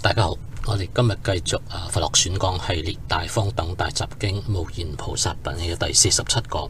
大家好，我哋今日繼續佛學選講系列大方等大集經無言菩薩品嘅第47講。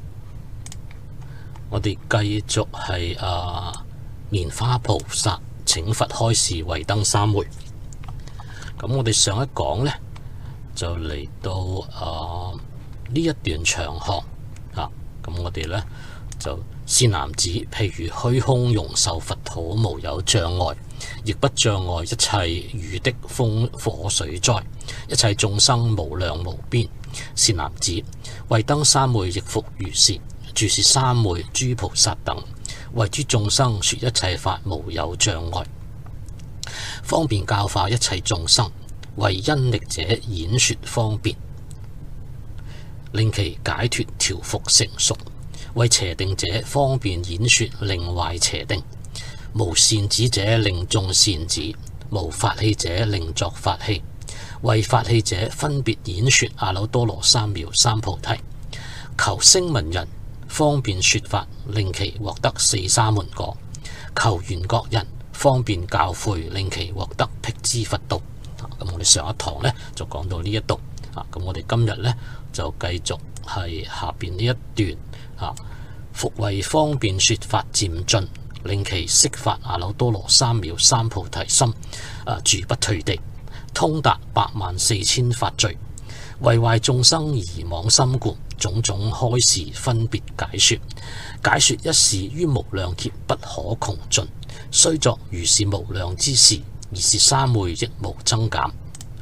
我哋繼續係蓮花菩薩請佛開示慧燈三回。咁我哋上一講呢，就嚟到呢一段長行咁我哋呢，就善男子，譬如虛空容受佛土，無有障礙，亦不障礙一切雨滴風火水災，一切眾生無量無邊。善男子，慧燈三回亦復如是。住是三回諸菩薩等，為諸眾生說一切法無有障礙，方便教化一切眾生，為因力者演說方便，令其解脫調伏成熟。為邪定者方便演說，令壞邪定。無善止者令眾善止，無法器者令作法器。為法器者分別演說阿耨多羅三藐三菩提。求聲聞人方便說法，令其獲得四沙門果。求緣覺人方便教誨，令其獲得辟支佛道。咁我哋上一堂呢就講到呢一度。咁我哋今日呢就繼續係下邊呢一段。復為方便說法漸進，令其釋發阿耨多羅三藐三菩提心，住不退地，通達84000法罪。為壞眾生疑妄心故，種種開示分別解說。解說一事於無量劫不可窮盡，雖作如是無量之事，而是三回亦無增減。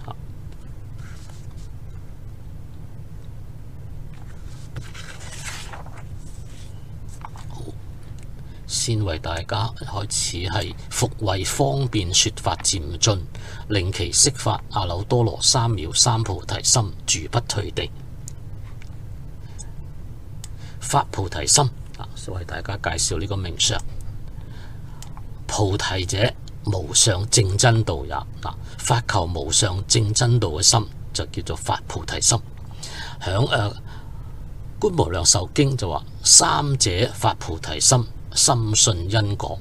先為大家開始係復為方便說法漸進，令其釋發阿耨多羅三藐三菩提心，住不退地。發菩提心先為大家介紹呢個名相。菩提者，無上正真道也。發求無上正真道嘅心就叫做發菩提心。響觀無量壽經就話：三者發菩提心，深信因果。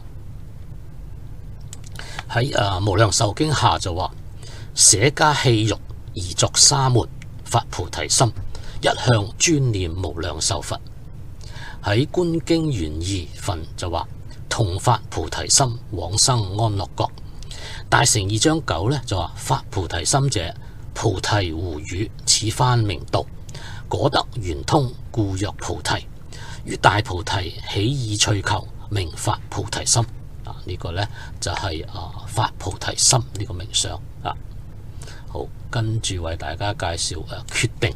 喺無量壽經下就話：捨家棄欲而作沙門，發菩提心，一向專念無量壽佛。喺觀經圓義分就話：同發菩提心，往生安樂國。大乘2章9呢就話：發菩提心者，菩提胡語，此番名道，果得圓通，故曰菩提。於大菩提起意趣求，名發菩提心。呢個呢就係發菩提心呢個名相。好，跟住為大家介紹決定。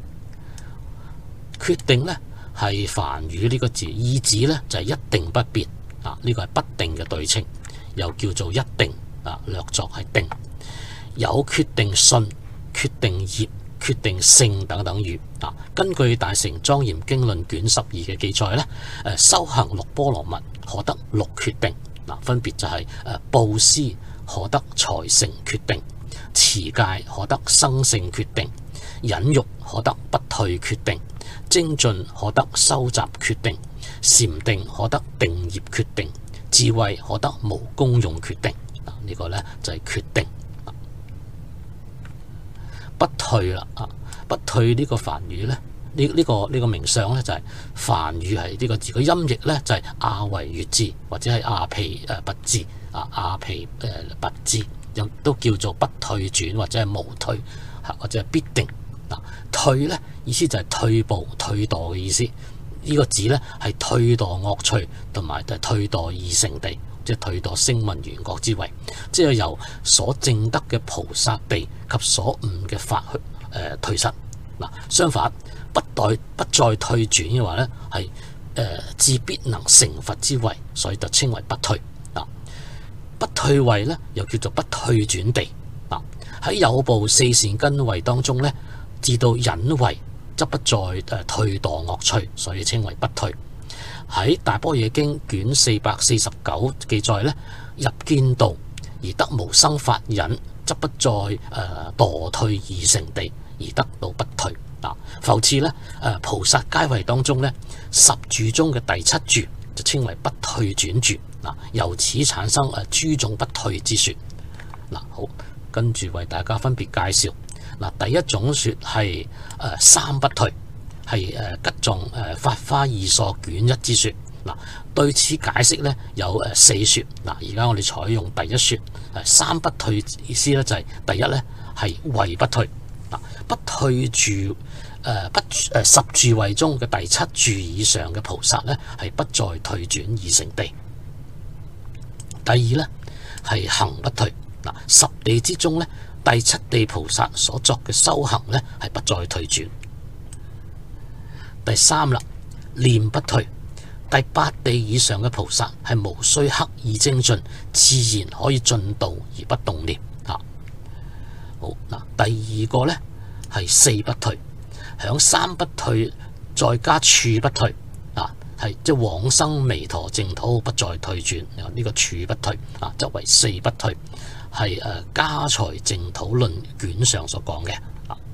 決定呢係梵語呢個字，意指呢就係一定不變。呢個係不定嘅對稱，又叫做一定。略作係定。有決定信、決定業、決定性等等語。根據大乘莊嚴經論卷12嘅記載呢，修行6波羅蜜可得6決定。分別就係布施可得財成決定，持戒可得生性決定，忍辱可得不退決定，精進可得收集決定，禪定可得定業決定，智慧可得無功用決定。呢個呢就係決定。不退啦，不退呢個梵語呢，呢個名相呢就係梵語係呢個字，個音譯呢就係阿惟越致或者係阿毗跋致，阿毗跋致又都叫做不退轉或者係無退或者係必定。退呢意思就係退步退墮嘅意思。呢個字呢係退墮惡趣同埋退墮二乘地，即係退墮聲聞緣覺之位，即係由所證得嘅菩薩地及所悟嘅法去退失。相反不再退轉嘅話呢，係自必能成佛之位，所以就稱為不退。不退位呢又叫做不退轉地。喺有部四善根位當中呢，至到忍位則不再退墮惡趣，所以稱為不退。喺大般若經卷449記載呢，入見道而得無生法忍，則不再墮退二乘地，而得到不退。復次呢，菩薩階位當中呢，10住中嘅第7住就稱為不退轉住。由此產生諸種不退之說。 嗱，好，跟住為大家分別介紹。嗱，第一種說係三不退，係吉藏法華義疏卷一之說。嗱，對此解釋咧有四說。嗱，而家我哋採用第一說，三不退意思咧就係第一咧係位不退。嗱，不退住十住位中嘅第七住以上嘅菩薩咧係不再退轉二乘地。第二咧係行不退。嗱，十地之中咧第七地菩薩所作嘅修行咧係不再退轉。第三啦，念不退。第八地以上嘅菩薩係無需刻意精進，自然可以進道而不動念。好嗱，第二個呢係四不退，響三不退再加處不退，係即往生彌陀淨土不再退轉。呢個處不退則為四不退，係家財淨土論卷上所講嘅。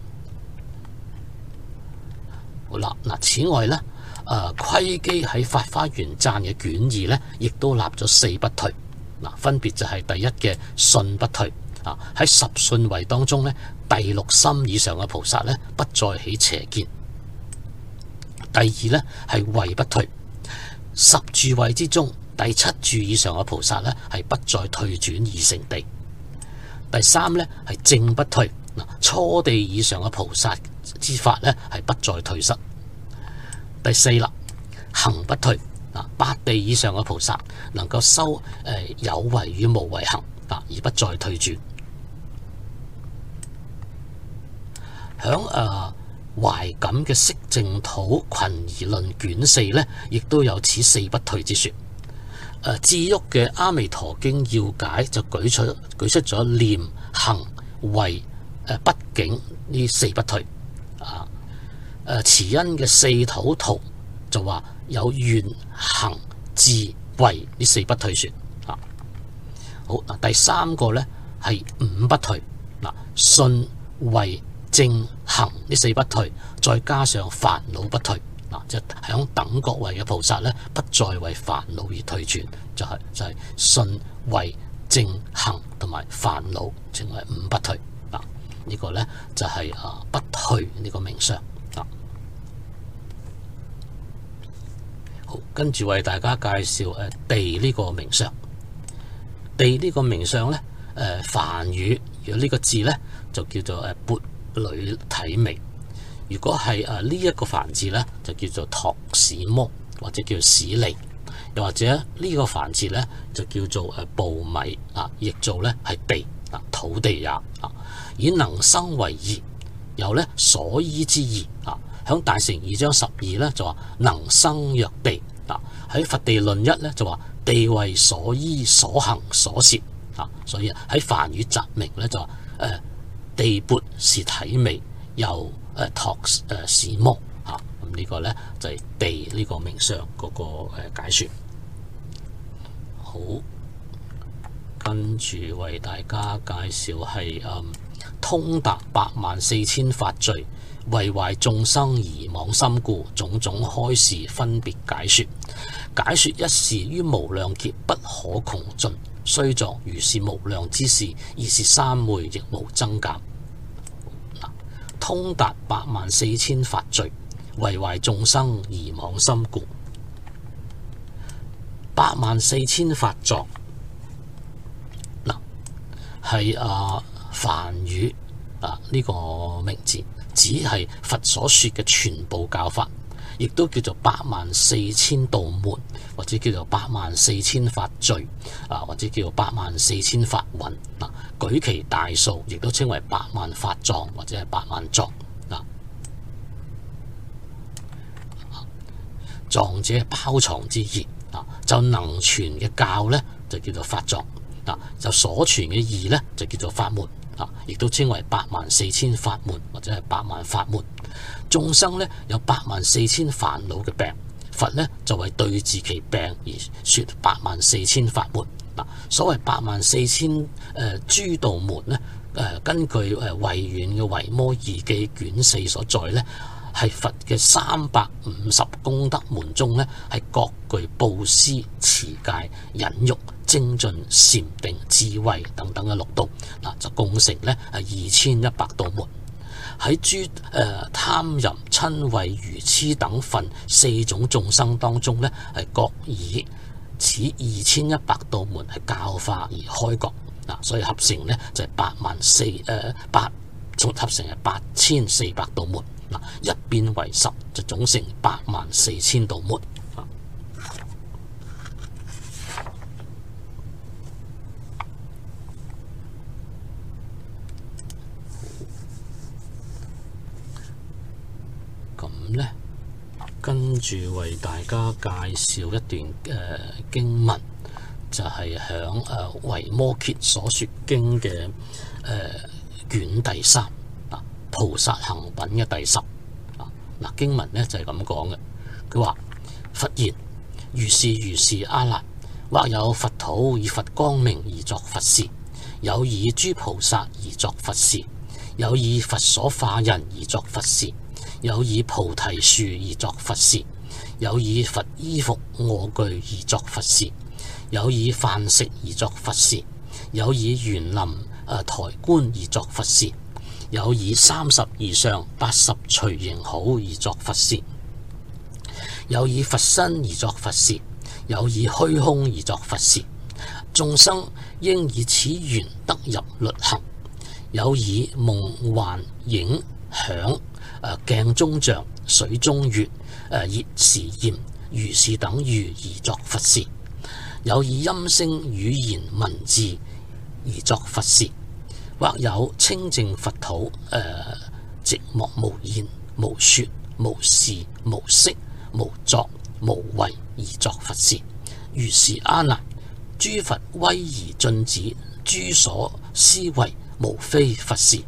好啦，此外呢。窺基喺法華玄贊嘅卷二呢，亦都立咗四不退。分別就係第一嘅信不退。喺十信位當中呢，第六心以上嘅菩薩呢，不再起邪見。第二呢係位不退。十住位之中，第七住以上嘅菩薩呢，係不再退轉二乘地。第三呢係正不退。初地以上嘅菩薩之法呢，係不再退失。第四啦，行不退。八地以上嘅菩薩能夠修有為與無為行，而不再退轉。響懷錦嘅釋淨土群疑論卷四呢，亦都有此四不退之說。智旭嘅阿彌陀經要解就舉出咗念、行、為、不境呢四不退。慈恩嘅四土圖就話有願、行、智、為呢四不退說。好，第三個呢係五不退。信、為、正、行呢四不退，再加上煩惱不退。即係響等覺位嘅菩薩呢，不再為煩惱而退轉，就係信、為、正、行同埋煩惱，稱為五不退。呢個呢就係不退呢個名相。好，跟住為大家介紹地呢個名相。地呢個名相呢，梵語如果呢個字呢，就叫做缽呂體微。如果係呢一個梵字呢，就叫做托史摩或者叫做史利，又或者呢個梵字呢，就叫做布米譯做呢係地土地也。以能生為義，有呢所依之義。響大乘二章12呢，就話能生若地。喺佛地論一呢，就話地為所依所行所攝。所以喺梵語集明呢，就話地缽是體微，又托史摩。咁呢個呢，就係地呢個名相嗰個解說。好，跟住為大家介紹係通達84000法罪，為壞眾生而妄心故，種種開示分別解說。解說一事於無量劫不可窮盡，雖作如是無量之事，而是三昧亦無增減。通達84000法罪，為壞眾生而妄心故。84000法藏係梵語呢個名字，只係佛所說嘅全部教法，亦都叫做84000道門，或者叫做84000法罪，或者叫做84000法雲。舉其大數，亦都稱為80000法藏或者係80000藏。藏者包藏之意，就能傳嘅教呢，就叫做法藏。就所傳嘅義呢，就叫做法門。亦都稱為84000法門或者係80000法門。眾生呢，有84000煩惱嘅病，佛呢就為對治其病而說84000法門。所謂84000諸道門呢，根據慧遠嘅《維摩義記》卷4所在呢，係佛嘅350功德門中呢，係各具布施、持戒、忍辱、 精進禪定智慧等等嘅六道，就共成呢係2100道門。喺諸貪淫瞋恚愚癡等分4種眾生當中呢，係各以此2100道門係教化而開覺，所以合成呢就係合成係8400道門，一變為10就總成84000道門。咁呢，跟住為大家介紹一段經文，就係響維摩詰所說經嘅卷第3菩薩行品嘅第10。經文呢就係咁講嘅，佢話佛言：如是阿難，或有佛土以佛光明而作佛事，有以諸菩薩而作佛事，有以佛所化人而作佛事，有以菩提樹而作佛事，有以佛衣服臥具而作佛事，有以飯食而作佛事，有以園林台觀而作佛事，有以30以上80隨形好而作佛事，有以佛身而作佛事，有以虛空而作佛事。眾生應以此緣得入律行，有以夢幻影響鏡中像水中月熱時焰如是等喻而作佛事，有以音聲語言文字而作佛事，或有清淨佛土寂寞無言無說無事無色無作無為而作佛事。如是阿難，諸佛威儀盡止，諸所思惟無非佛事。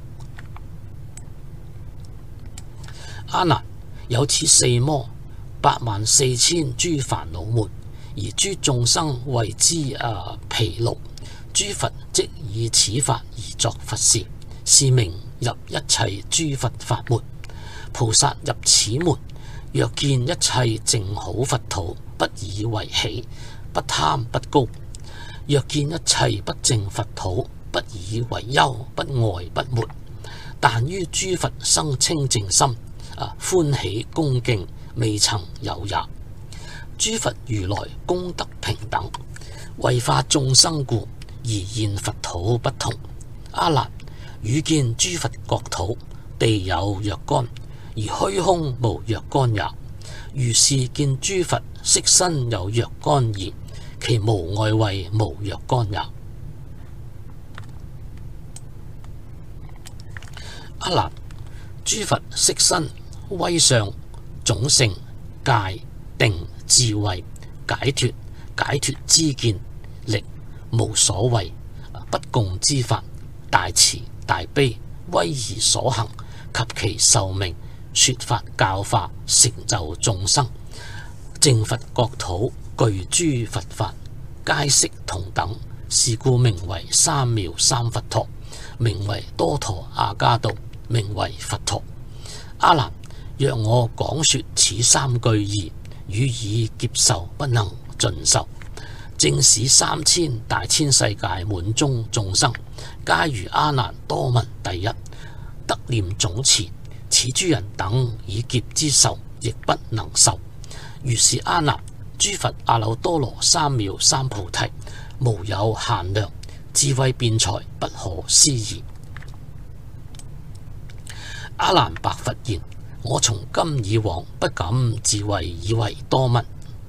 阿難，有此4魔84000諸煩惱門，而諸眾生為之疲勞，諸佛即以此法而作佛事，是名入一切諸佛法門。菩薩入此門，若見一切淨好佛土，不以為喜，不貪不高；若見一切不淨佛土，不以為憂，不愛不悶。但於諸佛生清淨心，歡喜恭敬，未曾有也。諸佛如來功德平等，為化眾生故，而現佛土不同。阿難，汝見諸佛國土，地有若干，而虛空無若干也。如是見諸佛色身有若干義，其無礙位無若干也。阿難，諸佛色身威相種性戒定智慧解脫知見力無所謂不共之法大慈大悲威儀所行及其壽命說法教化成就眾生淨佛國土具諸佛法皆悉同等，是故名為三藐三佛陀，名為多陀阿伽度，名為佛陀。阿難，若我講說此3句義，予以劫受不能盡受，正使3000大千世界滿中眾生，皆如阿難多聞第一，得念總持。此諸人等以劫之受，亦不能受。如是阿難，諸佛阿耨多羅三藐三菩提，無有限量，智慧辯才不可思議。阿難白佛言：我從今以往不敢自謂以為多聞。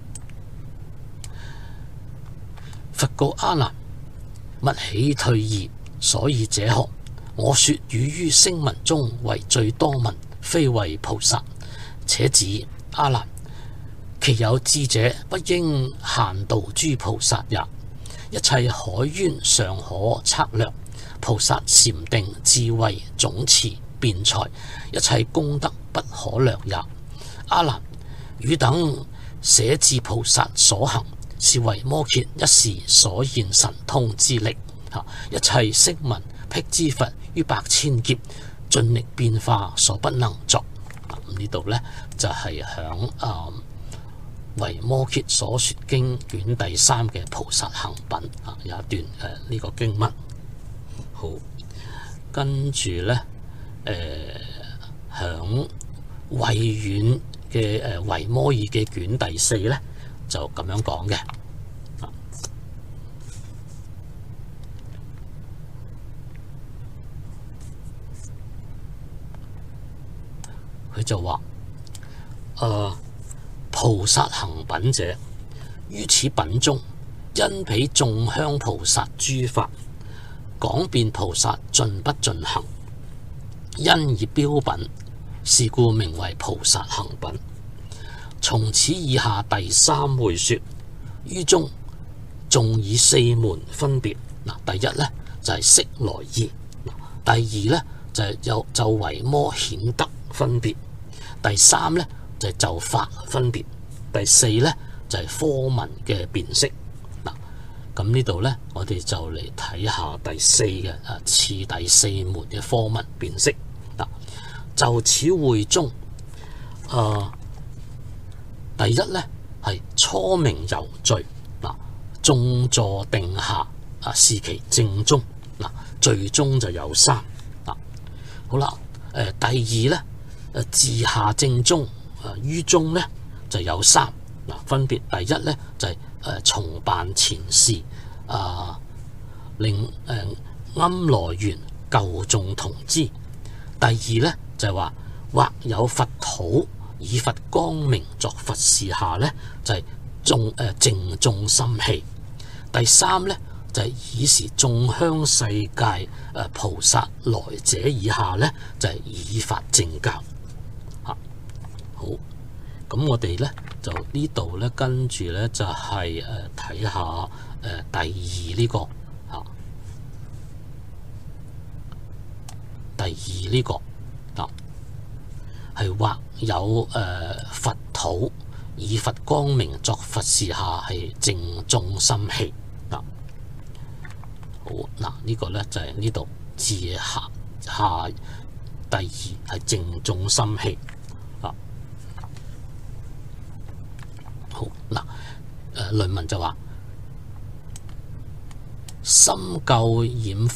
佛告阿難：勿起退意，所以者何？我說汝於聲聞中為最多聞，非為菩薩。且指阿難，其有智者不應限度諸菩薩也。一切海淵尚可測量，菩薩禪定智慧總持辯才，一切功德不可量也。阿難，汝等捨置菩薩所行，是為摩羯一時所現神通之力。一切聲聞辟支佛於百千劫盡力變化所不能作。呢度呢，就係響維摩詰所說經卷第3嘅菩薩行品啊，有一段呢個經文。好，跟住咧響慧遠嘅維摩爾嘅卷第4咧就咁樣講嘅。佢就話菩薩行品者，於此品中，因彼眾香菩薩諸法，講辨菩薩盡不盡行，因以標品，是故名為菩薩行品。從此以下第3會說，於中仲以4門分別。第一咧就係釋來意，第二咧就係就維摩顯德分別，第3咧就係就法分別，第4咧就係科文嘅辨識。咁呢度咧，我哋就嚟睇下第4嘅次第4門嘅科文辨識。就此會中，第一咧係初明由序，眾坐定下，是其正宗。序中就有3。好啦，第二咧自下正宗，於中咧就有3。分別第一咧就係重辦前事，令庵羅園舊眾同知。第二咧就係話，或有佛土以佛光明作佛事下咧，就係淨眾心氣。第3咧就係以時眾香世界菩薩來者以下咧，就係以法正教。好，咁我哋咧就呢度咧跟住咧就係睇下第2呢個第2呢個係或有佛土以佛光明作佛事下，係淨眾心氣。好，呢個咧就係呢度自下第2係淨眾心氣。好，論文就話，深究染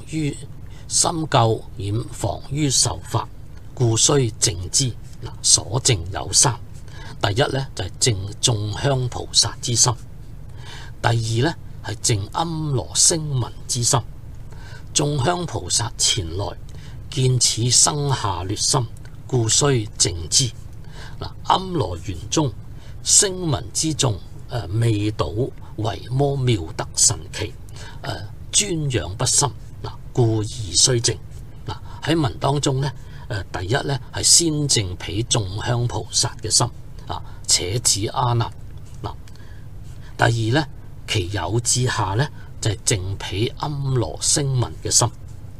妨於受法，故須淨之。所淨有3。第一咧就係淨眾香菩薩之心，第二咧係淨庵羅聲聞之心。眾香菩薩前來見此生下劣心，故須淨之。庵羅園中聲聞之眾未睹維摩妙德神奇，尊仰不深，故而須淨。喺文當中咧，第一咧係先淨彼眾香菩薩嘅心，且指阿難。第二咧，其有志下咧就係淨彼庵羅聲聞嘅心。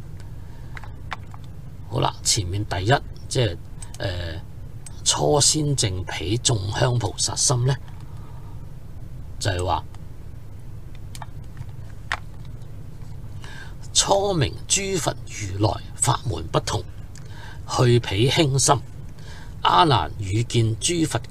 好啦，前面第一即係初先淨彼眾香菩薩心咧，就係話初明諸佛如來法門不同，去彼輕心。阿難遇見諸佛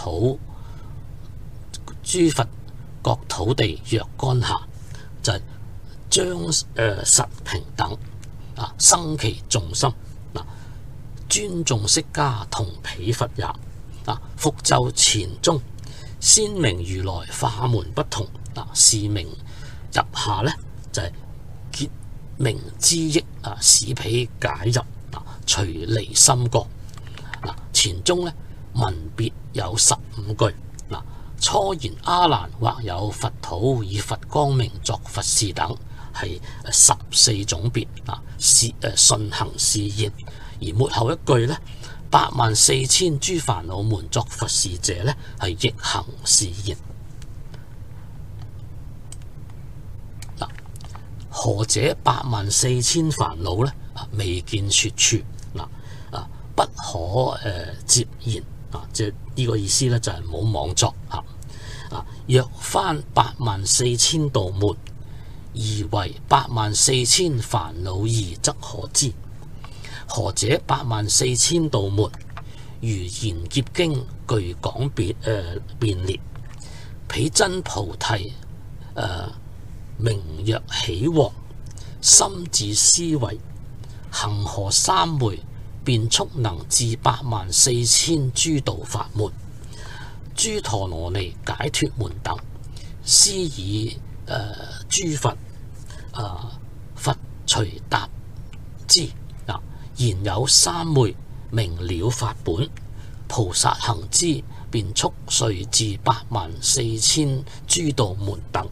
國土地若乾下，就係將實平等生其眾心。尊重釋迦同彼佛也。復就前中先明如來法門不同，是名入下咧就係結明之益，使彼解入，除離心覺。前中咧文別有15句。初言阿難或有佛土以佛光明作佛事等，係14種別，順行示現。而末後一句咧，84000諸煩惱門作佛事者咧，係逆行示現。何者84000煩惱咧？未見說處，不可接言。即係呢個意思咧，就係冇妄作。若翻84000道門，而為84000煩惱義，則可知。何者84000道門？ 如賢劫經具廣辨列，彼真菩提名曰喜王，心自思維，恒河三昧，便速能至84000諸道法門，諸陀羅尼解脫門等，斯以諸佛佛隨答之。然有三昧，明了法本，菩薩行之，便速遂至84000諸道門等。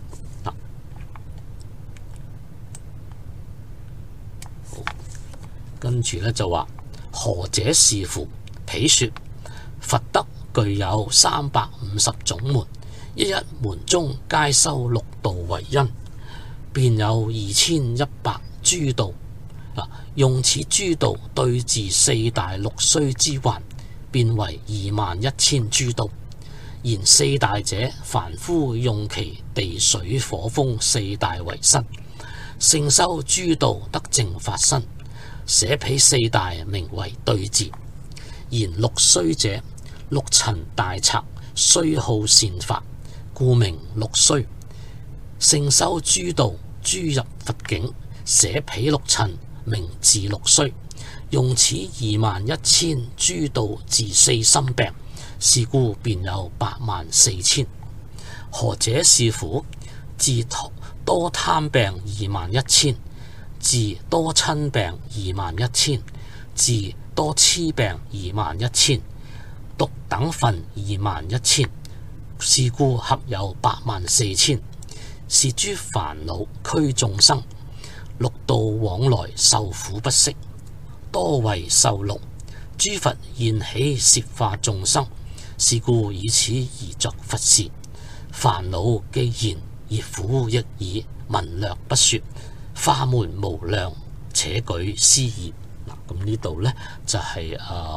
跟住咧就話何者是乎？彼說佛德具有350種門，一一門中皆修六道為因，便有2100諸道。用此諸道對治四大六須之患，變為21000諸道。然四大者，凡夫用其地水火風四大為身，勝修諸道得正法身，捨彼四大名為對治。然六須者，六塵大賊須好善法，故名六須。勝修諸道，諸入佛境，捨彼六塵，名治六須。用此21000諸道治四心病，是故便有84000。何者是乎？治多貪病21000，治多瞋病21000，治多痴病21000，毒等分21000，是故合有84000。是諸煩惱驅眾生，六道往來受苦不息，多為受樂。諸佛現起攝化眾生，是故以此而作佛事。煩惱既然，業苦亦已，文略不說，化門無量，且舉斯義。咁呢度呢，就係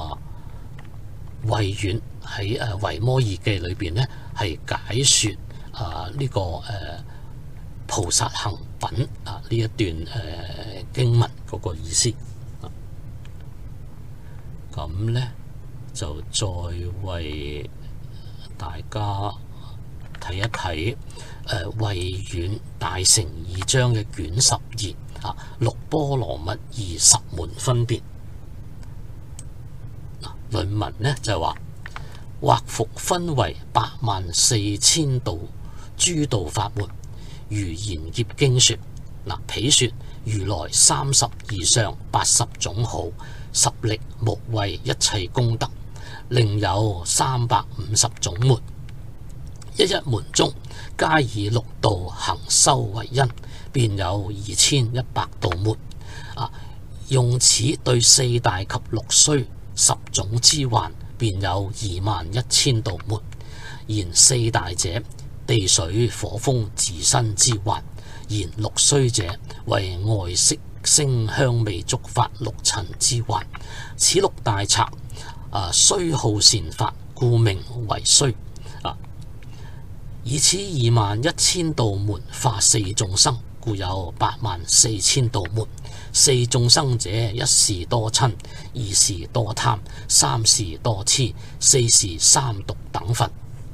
慧遠喺《維摩爾記》裏邊呢，係解說呢個菩薩行品呢一段經文嗰個意思。咁呢，就再為大家睇一睇慧遠大乘義章嘅卷12六波羅蜜二十門分別。論文呢就話，或復分為84000道諸道法門，如賢劫經說。彼說如來32相80種好，十力無畏一切功德，另有350種門，一一門中皆以六道行修為因，便有2100道門。用此對四大及六須10種之患，便有21000道門。然四大者，地水火風自身之患；然六須者，為外色聲香味觸法六塵之患。此六大賊須好善法，故名為須。以此21000道門化四眾生，故有84000道門。四眾生者，一是多瞋，二是多貪，三是多痴，四是三毒等分。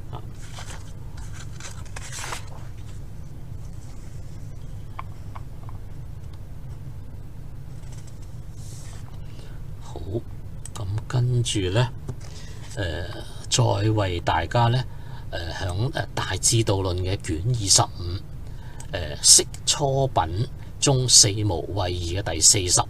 好，咁跟住呢，再為大家呢，響大智度論嘅卷25，釋初品中四無畏義嘅第40。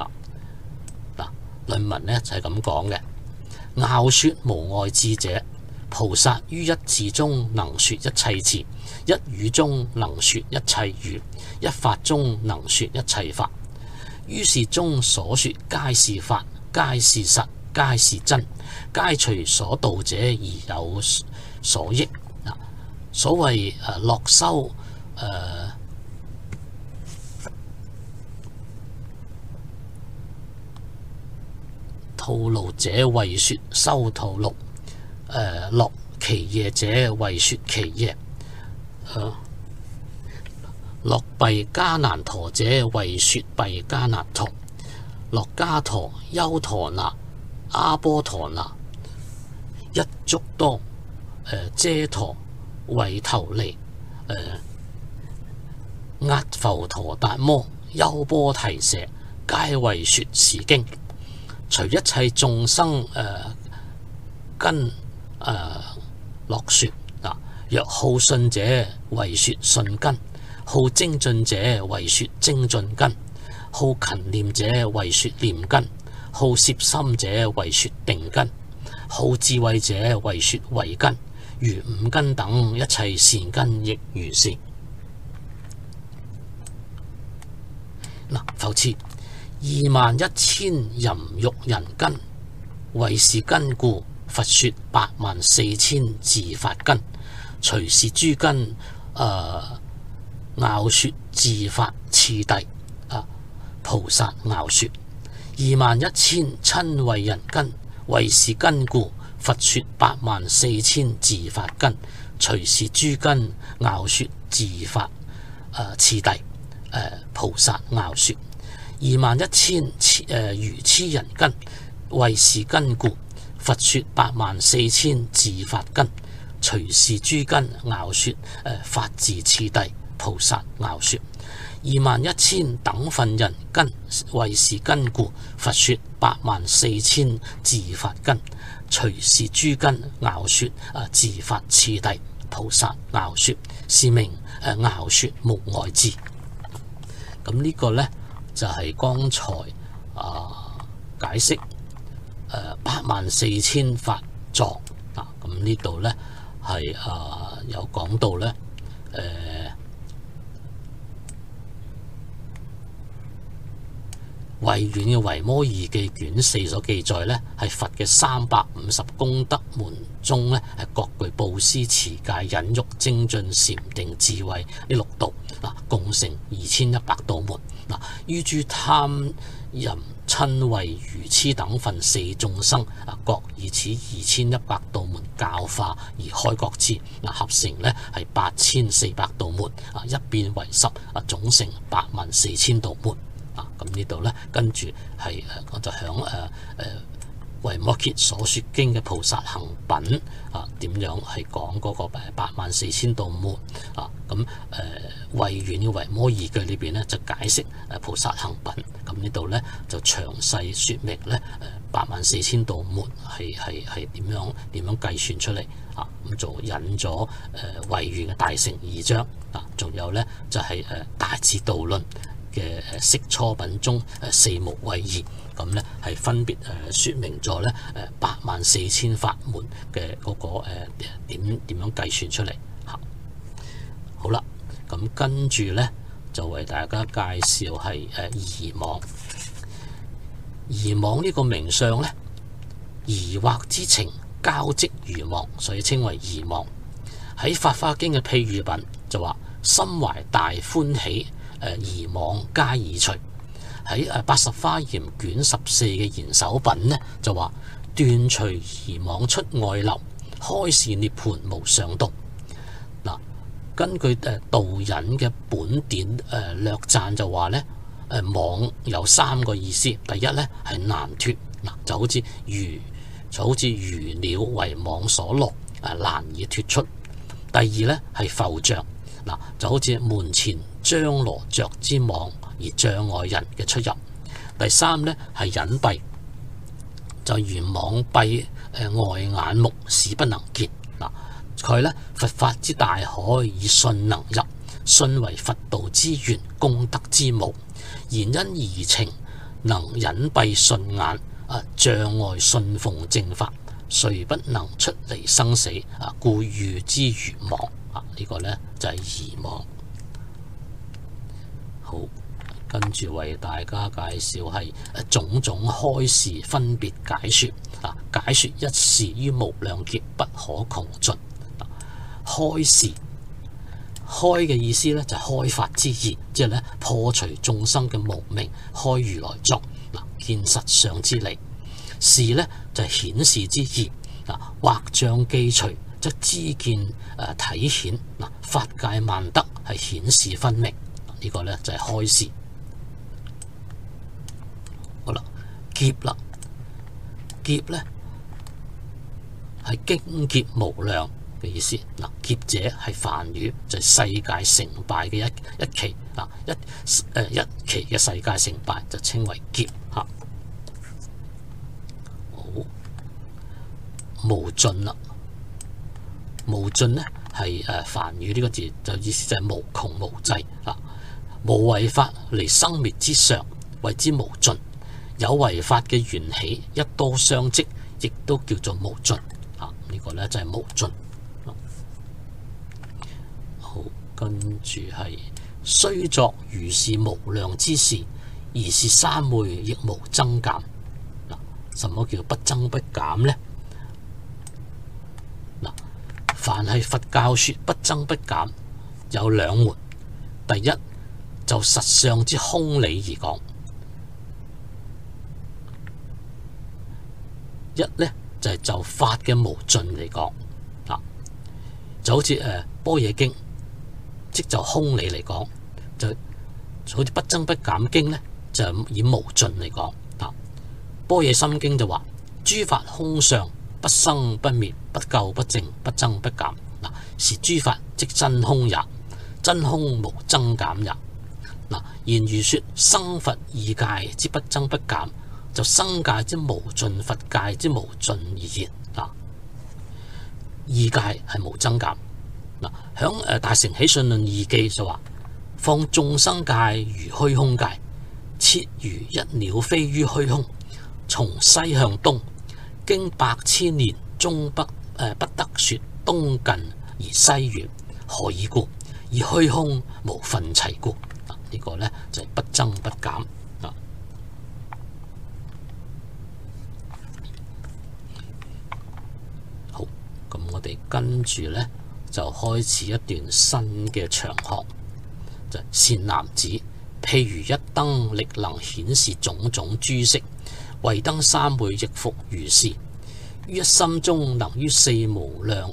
論文呢就係咁講嘅：樂說無礙智者，菩薩於一字中能說一切字，一語中能說一切語，一法中能說一切法。於是中所說皆是法，皆是實，皆是真，皆隨所道者而有所益。所謂樂修吐露者為說修吐露，樂其夜者為說其夜，樂弊迦難陀者為說弊迦難陀，樂伽陀、優陀那、阿波陀那、 一足多，遮陀為頭利，壓浮陀達摩，優波提舍，皆為說是經。隨一切眾生跟樂說。若好信者為說信根，好精進者為說精進根，好勤念者為說念根，好攝心者為說定根，好智慧者為說慧根，如五根等一切善根亦如是。復次，21,000淫欲人根，為是根故，佛說84000自法根。隨是諸根樂說自法次第，菩薩樂說21,000親為人根，為是根故，佛說84000自法根。隨是諸根樂說自法次第，菩薩樂說21,000愚痴人根，為是根故，佛說84000自法根。隨是諸根樂說法自次第，菩薩樂說21,000等分人根，為是根故，佛說84000自法根。隨是諸根樂說自法次第，菩薩樂說，是名樂說無礙智。咁呢個呢，就係剛才解釋84000法藏。咁呢度呢，係有講到呢，慧遠嘅維摩義記卷4所記載呢，係佛嘅350功德門中呢，係各具布施、持戒、忍辱、精進、禪定、智慧呢6道，共成2100道門。於諸貪淫瞋恚愚痴等分4眾生，各以此2100道門教化而開覺之，合成呢係8400道門，一變為10，總成84000道門。咁呢度呢，跟住係我就響維摩詰所說經嘅菩薩行品點樣係講嗰個84000道門咁慧遠嘅維摩義句裏邊呢，就解釋菩薩行品。咁呢度呢，就詳細說明呢84000道門係點樣計算出嚟咁就引咗慧遠嘅大乘義章仲有呢，就係大智度論嘅釋初品中四無畏義，咁呢係分別説明咗呢84000法門嘅嗰個點樣計算出嚟嚇。好啦，咁跟住呢，就為大家介紹係疑網。疑網呢個名相呢，疑惑之情交織如網，所以稱為疑網。喺《法華經》嘅譬喻品就話心懷大歡喜，疑網皆已除。喺80華嚴卷14嘅賢首品呢，就話斷除疑網出外流，開示涅槃無上道。嗱，根據導引嘅本典略讚就話呢，網有3個意思。第一呢係難脫，就好似魚鳥為網所絡，難以脫出。第二呢係浮障，就好似門前張羅着之網而障礙人嘅出入。第三呢係隱蔽，就如網閉外眼目，使不能見。佢呢佛法之大海，以信能入，信為佛道之源，功德之母。然因疑情能隱蔽信眼，障礙信奉正法，遂不能出離生死，故喻之如網。呢個呢就係疑網。好，跟住為大家介紹係種種開示分別解說。解說一事於無量劫不可窮盡。開示，開嘅意思呢，就係開發之意，即係咧破除眾生嘅無明，開如來藏，見實相之理。示呢，就係顯示之意，畫像記隨，則知見體顯。法界萬德係顯示分明，呢個呢，就係開示。好啦，劫啦，劫呢， 係經劫無量嘅意思。嗱，劫者係梵語，就係世界成敗嘅一期。嗱，一期嘅世界成敗就稱為劫嚇。好，無盡啦，無盡咧係梵語呢個字，就意思就係無窮無際啊。無為法離生滅之上，謂之無盡。有為法嘅緣起一多相即，亦都叫做無盡啊。呢個咧就係無盡。好，跟住係雖作如是無量之事，而是三昧亦無增減。嗱，什麼叫不增不減呢？嗱，凡係佛教說不增不減，有兩門。第一，就實相之空理而講。一呢，就係就法嘅無盡嚟講，就好似般若經，即就空理嚟講，就好似不增不減經呢，就以無盡嚟講。般若心經就話諸法空相，不生不滅，不垢不淨，不增不減。是諸法即真空也，真空無增減也。言如說生佛異界之不增不減，就生界之無盡，佛界之無盡而言。異界係無增減。響大乘起信論義記就話：放眾生界如虛空界，切如一鳥飛於虛空，從西向東，經百千年，終不得說東近而西遠。何以故？以虛空無分齊故。呢個呢就係不增不減。好，咁我哋跟住呢就開始一段新嘅長學。就善男子，譬如一燈，力能顯示種種諸色，為燈三昧亦復如是。於一心中能於無量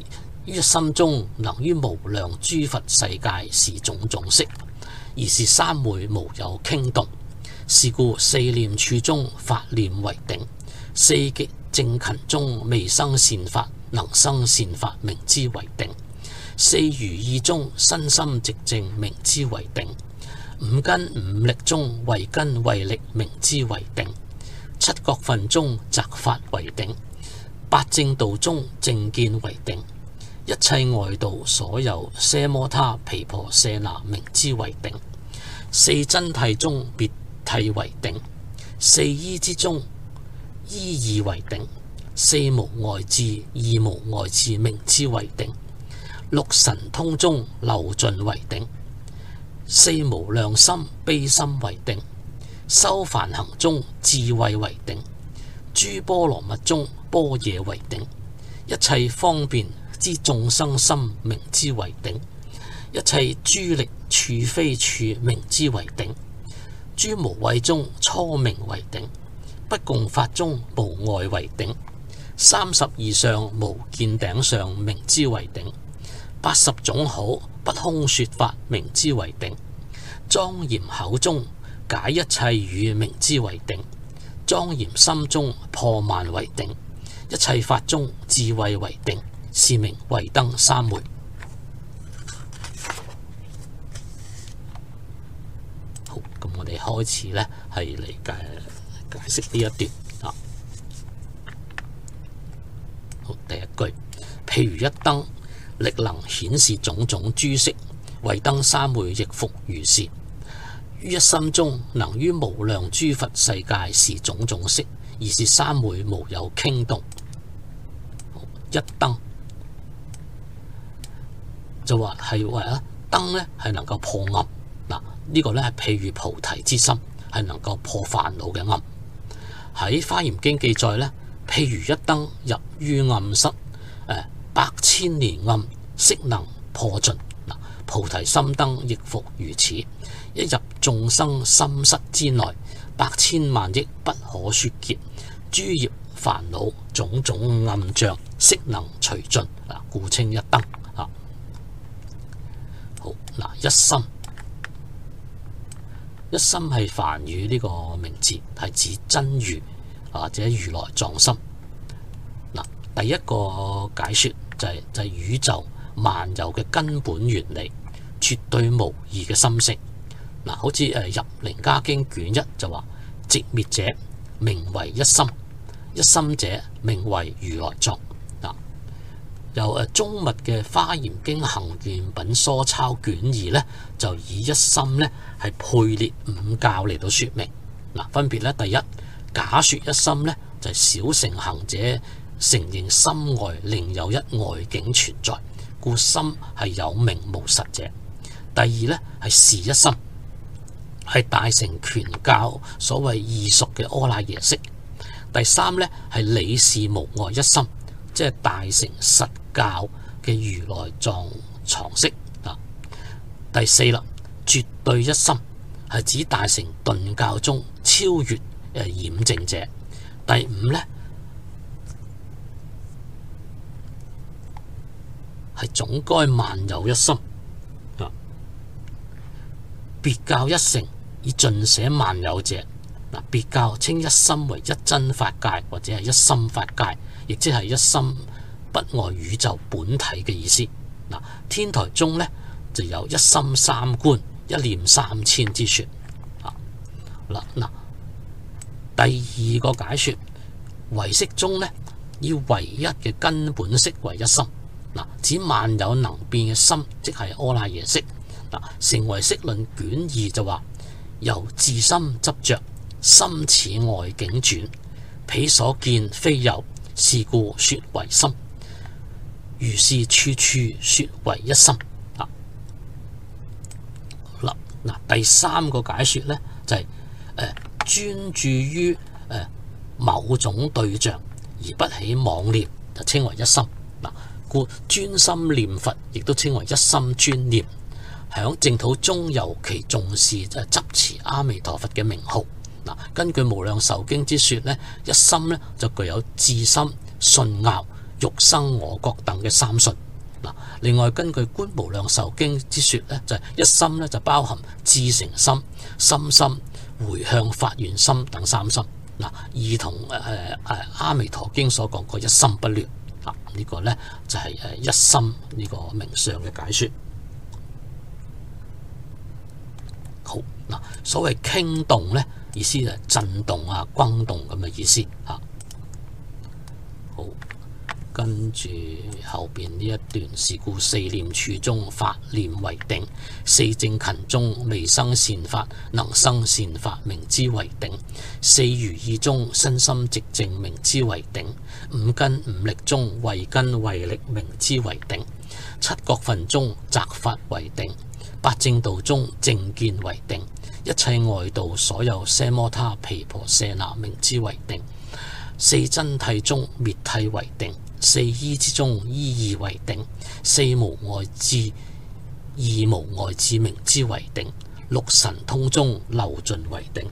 諸佛世界示種種色，而是三昧無有傾動。是故四念處中法念為定，四極正勤中未生善法，能生善法名之為定。四如意中身心寂靜，名之為定。五根五力中慧根慧力，名之為定。七覺分中擇法為定。八正道中正見為定。一切外道所有奢摩他毗婆舍那，名之為定。四真諦中別諦為定。四依之中依義為定。四無礙智義無礙智，名之為定。六神通中漏盡為定。四無量心悲心為定。修梵行中智慧為定。諸波羅蜜中般若為定。一切方便之眾生心，名之為定。一切諸力處非處，名之為定。諸無畏中初名為定。不共法中無礙為定。32相無見頂相，名之為定。80種好不空說法，名之為定。莊嚴口中解一切語，名之為定。莊嚴心中破萬為定。一切法中智慧為定，是名為燈三昧。好，咁我哋開始呢係嚟解釋呢一段。好，第一句，譬如一燈，力能顯示種種諸色，為燈三昧亦復如是。於一心中能於無量諸佛世界示種種色，而是三昧無有傾動。一燈就話係話燈呢係能夠破暗。呢個呢係譬如菩提之心係能夠破煩惱嘅暗。喺《華嚴經》記載呢，譬如一燈入於暗室，百千年暗悉能破盡。菩提心燈亦復如此，一入眾生心室之內，百千萬億不可說劫，諸業煩惱種種暗障悉能除盡，故稱一燈。好，一心，一心係梵語呢個名字，係指真如或者如來藏心。 第一個解說就係宇宙萬有嘅根本原理，絕對無二嘅心性。嗱，好似入靈家經卷一就話：寂滅者名為一心，一心者名為如來藏。由中密嘅華嚴經行願品疏鈔卷二呢，就以一心呢係配列五教嚟到說明。分別呢，第一，假說一心呢，就係小乘行者承認心外另有一外境存在，故心係有名無實者。第二呢，係是一心，係大乘權教所謂異熟嘅阿賴耶識。第三呢，係理事無礙一心，即係大乘實教嘅如來藏藏識。第四啦，絕對一心係指大乘頓教中超越染淨者。第五呢，係總該萬有一心。別教一乘以盡捨萬有者，別教稱一心為一真法界或者係一心法界，亦即係一心不外宇宙本體嘅意思。天台宗呢，就有一心三觀，一念三千之說。第二個解說，唯識宗呢，以唯一嘅根本識為一心，指萬有能變嘅心，即係阿賴耶識。成唯識論卷二就話：由自心執着，心似外境轉，彼所見非有，是故說為心。如是處處說為一心。第三個解說呢，就係專注於某種對象而不起妄念，就稱為一心。故專心念佛亦都稱為一心專念。響淨土中尤其重視執持阿彌陀佛嘅名號。根據無量壽經之說呢，一心呢就具有自心、信拗、欲生我覺等嘅三信。另外根據觀無量壽經之說呢，就係一心呢就包含至誠心、心心、回向發願心等三心。異同阿彌陀經所講過一心不亂。呢個呢就係一心呢個名相嘅解說。好，所謂傾動呢，意思就係震動啊、轟動咁嘅意思。好，跟住後邊呢一段，是故四念處中法念為定，四正勤中未生善法，能生善法名之為定。四如意中身心寂靜名之為定。五根五力中慧根慧力名之為定。七覺分中擇法為定。八正道中正見為定。一切外道所有奢摩他毗婆舍那名之為定。四真諦中滅諦為定。四依之中依義為定。四無礙智義無礙智名之為定。六神通中漏盡為定。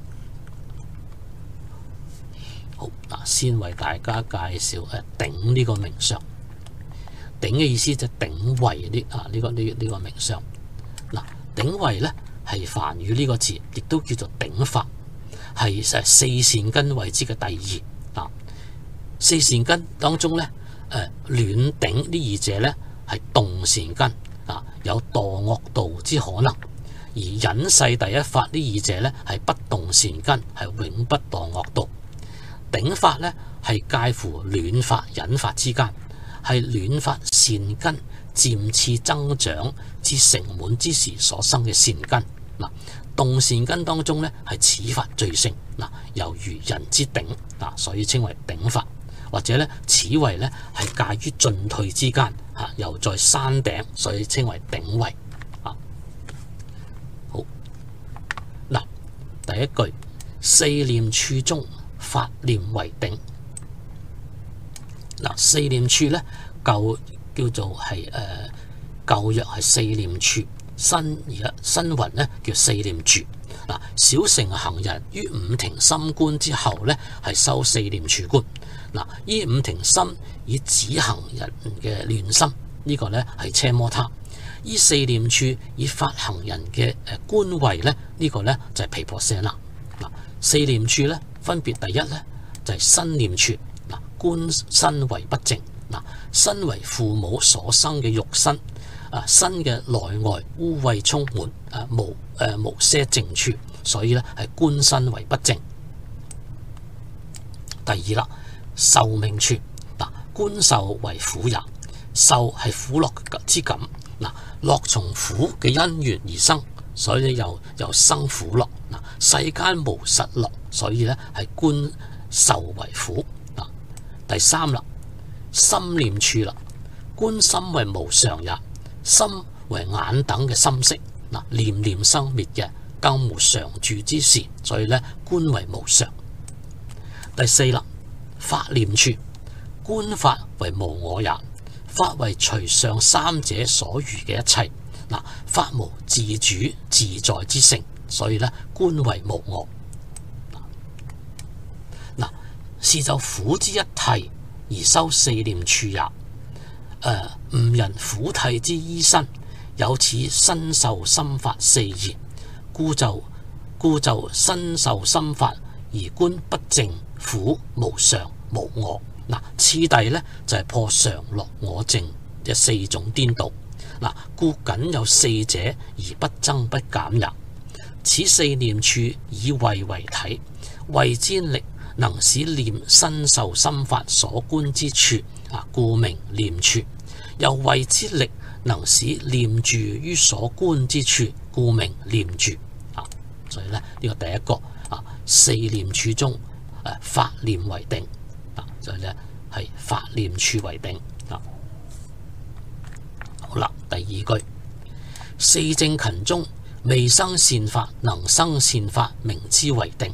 好，先為大家介紹頂呢個名相。頂嘅意思就係頂位呢個名相。頂位呢係梵語呢個字，亦都叫做頂法，係四善根位之嘅第二。四善根當中呢，暖頂呢二者呢係動善根，有墮惡道之可能；而隱世第一法呢二者呢係不動善根，係永不墮惡道。頂法呢係介乎暖法隱法之間，係暖法善根漸次增長至成滿之時所生嘅善根。動善根當中呢係此法最勝，猶如人之頂，所以稱為頂法。或者呢此位呢係介於進退之間，又在山頂，所以稱為頂位。好，第一句，四念處中法念為定。四念處呢舊叫做係舊約係四念處，新雲呢叫四念住。小乘行人於五停心觀之後呢係修四念處觀。依五停心以止行人嘅亂心，呢個呢係奢摩他；依四念處以發行人嘅觀慧呢，呢個呢就係毗婆舍那。四念處呢分別第一呢就係身念處，觀身為不淨， 身為父母所生嘅肉身，身嘅內外污穢充滿，無些淨處，所以咧係觀身為不淨。第二啦，受命處，觀受為苦也，受係苦樂之感，樂從苦嘅因緣而生，所以又生苦樂。世間無實樂，所以咧係觀受為苦。第三啦，心念處啦，觀心為無常也，心為眼等嘅心識，念念生滅嘅，更無常住之時，所以咧觀為無常。第四啦，法念處，觀法為無我也，法為除上三者所餘嘅一切，法無自主自在之性，所以咧觀為無我。是就苦之一諦而修四念處也。吾人苦諦之依身，有此身受心法四言，故就身受心法而觀不淨苦無常無我。次第咧就係破常樂我淨嘅四種顛倒。故僅有四者而不增不減也。此四念處以慧為體，慧之力能使念身受心法所觀之處，故名念處；又慧之力能使念住於所觀之處，故名念住。所以咧呢個第一個四念處中，法念為定。所以咧係法念處為定。好啦，第二句，四正勤中未生善法，能生善法，名之為定。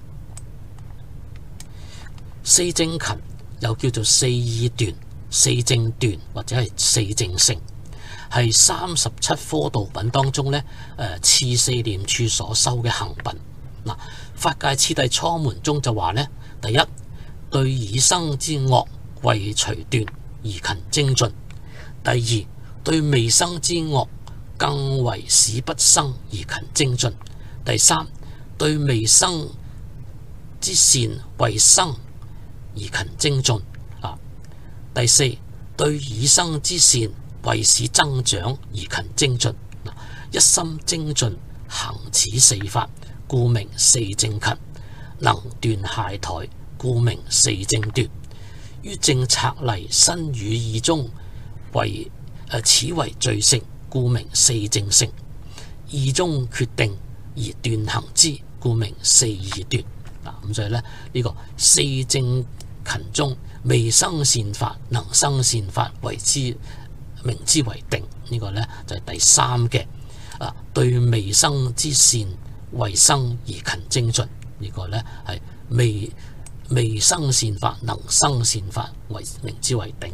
四正勤又叫做四意斷、四正斷或者係四正成，係37科道品當中呢次四念處所修嘅行品。法界次第初門中就話呢，第一，對已生之惡為除斷而勤精進；第二，對未生之惡更為使不生而勤精進；第三，對未生之善為生而勤精進。第四，對已生之善為使增長而勤精進。一心精進行此四法，故名四正勤；能斷懈怠，故名四正斷。於正策例身語意中此為最勝，故名四正勝；意中決定而斷行之，故名四意斷。咁所以咧呢個四正勤中未生善法，能生善法為之名之為定。呢個呢就係第三嘅對未生之善為生而勤精進。呢個呢係未生善法，能生善法為名之為定。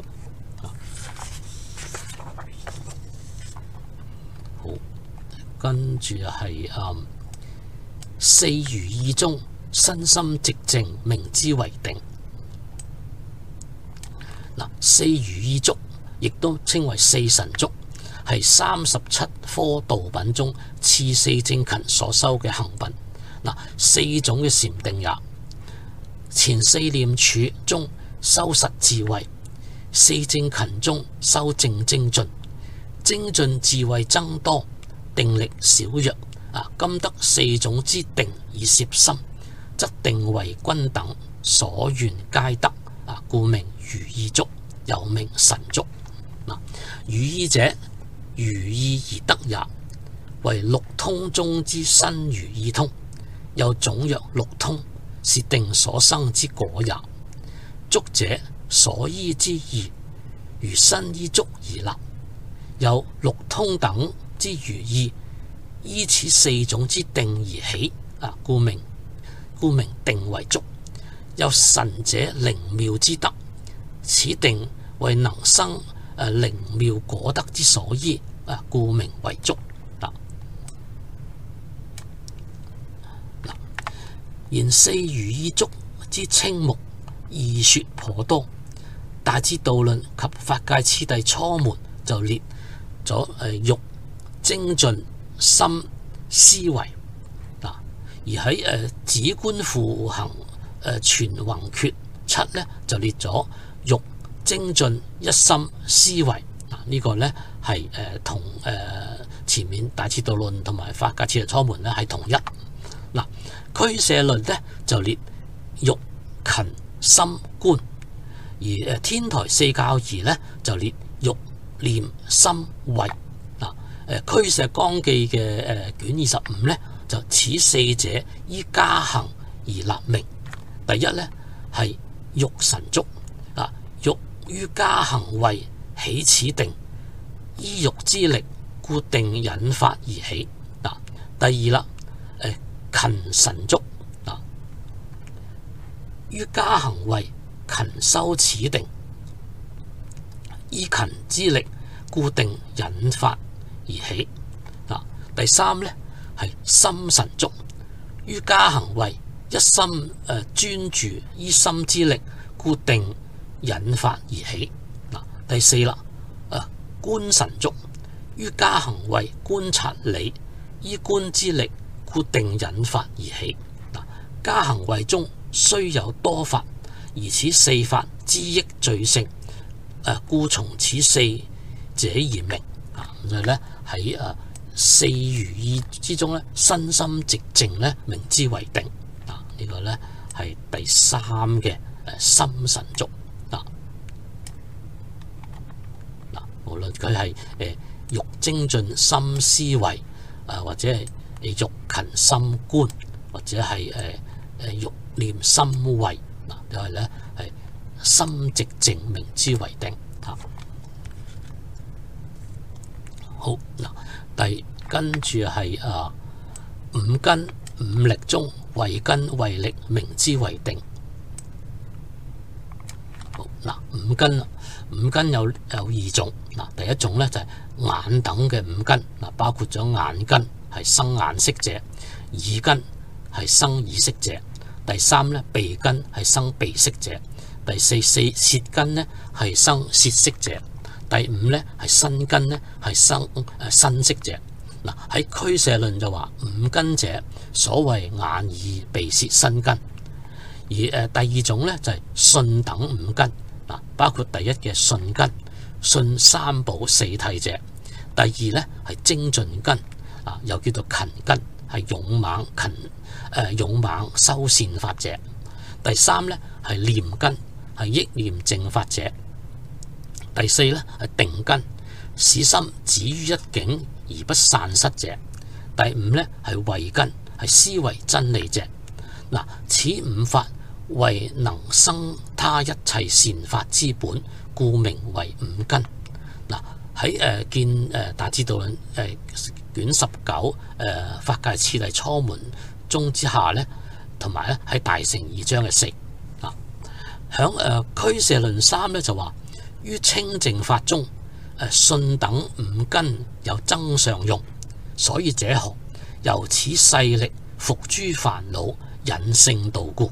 好，跟住係四如意中身心寂靜，名之為定。四如意足亦都稱為四神足，係37科道品中次四正勤所修嘅行品。四種嘅禪定也。前四念處中修實智慧，四正勤中修正精進，精進智慧增多，定力少弱。今得四種之定以攝心，則定為均等，所願皆得，故名如意足，又名神足。如意者，如意而得也，為六通中之身如意通，又總曰六通，是定所生之果也。足者，所依之義，如身依足而立，有六通等之如意，依此四種之定而起，故名定為足。有神者靈妙之德，此定為能生靈妙果德之所依，故名為足。然四如意足之稱目義說頗多，大智度論及法界次第初門就列咗欲、精進、心、思維。而喺止觀付行全宏缺7呢，就列咗欲、 精進一心思維。呢個呢係同前面大徹度論同埋法界次第初門呢係同一。俱舍論呢就列欲勤心觀，而天台四教義呢就列欲念心慧。俱舍綱記嘅卷25呢就此四者依加行而立名。第一呢係欲神足，欲於加行慧起此定，依欲之力故定引發而起。第二啦，勤神足，於加行慧勤修此定，依勤之力故定引發而起。第三呢係心神足，於加行慧一心專注依心之力故定引發而起。第四啦，觀神足，於加行慧觀察理依觀之力故定引發而起。加行慧中雖有多法，而此四法之益最勝，故從此四者而名。咁就咧喺四如意之中咧，身心寂靜咧，名之為定。呢個咧係第三嘅心神足。無論佢係欲精進心思維，或者係欲勤心觀，或者係欲念心慧，都係咧係心寂靜名之為定。好，跟住係五根五力中慧根慧力名之為定。好，五根有二種。第一種咧就係眼等嘅五根，包括咗眼根係生眼識者，耳根係生耳識者，第三咧鼻根係生鼻識者，第四舌根咧係生舌識者，第五咧係身根咧係生身識者。喺俱舍論就話五根者，所謂眼耳鼻舌身根。而第二種咧就係信等五根，包括第一嘅信根，信三寶四諦者；第二咧係精進根，又叫做勤根，係勇猛修善法者；第三咧係念根，係憶念正法者；第四咧係定根，使心止於一境而不散失者；第五咧係慧根，係思維真理者。此五法為能生他一切善法之本，故名為五根。喺見大徹度論卷19法界次第初門中之下咧，同埋咧喺大乘二章嘅4。響俱舍論3咧就話於清淨法中，信等五根有增上用，所以者何？由此勢力伏諸煩惱，引聖道故。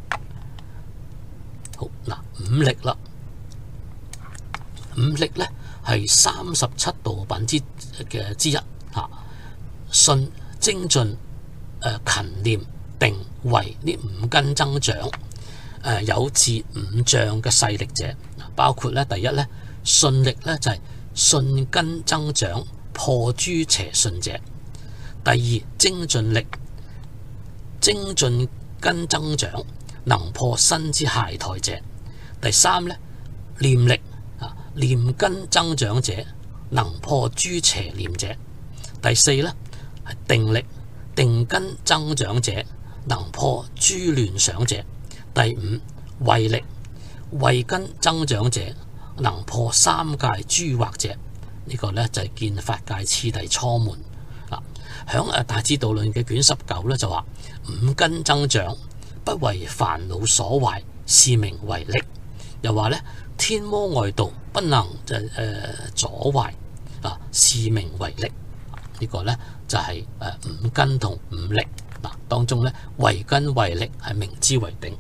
好，五力啦，五力咧係37道品之一。信、精進、勤念、定、慧呢五根增長，有至五障嘅勢力者，包括咧第一咧信力咧就係信根增長，破諸邪信者；第二精進力，精進根增長，能破身之懈怠者；第三咧念力，念根增長者，能破諸邪念者；第四咧係定力，定根增長者，能破諸亂想者；第五慧力，慧根增長者，能破三界諸惑者。呢個咧就係見法界次第初門。響大智度論嘅卷19咧就話五根增長不為煩惱所壞，是名為力。又話咧天魔外道不能阻壞，是名為力。呢個咧就係五根同五力。當中咧慧根慧力係名之為定。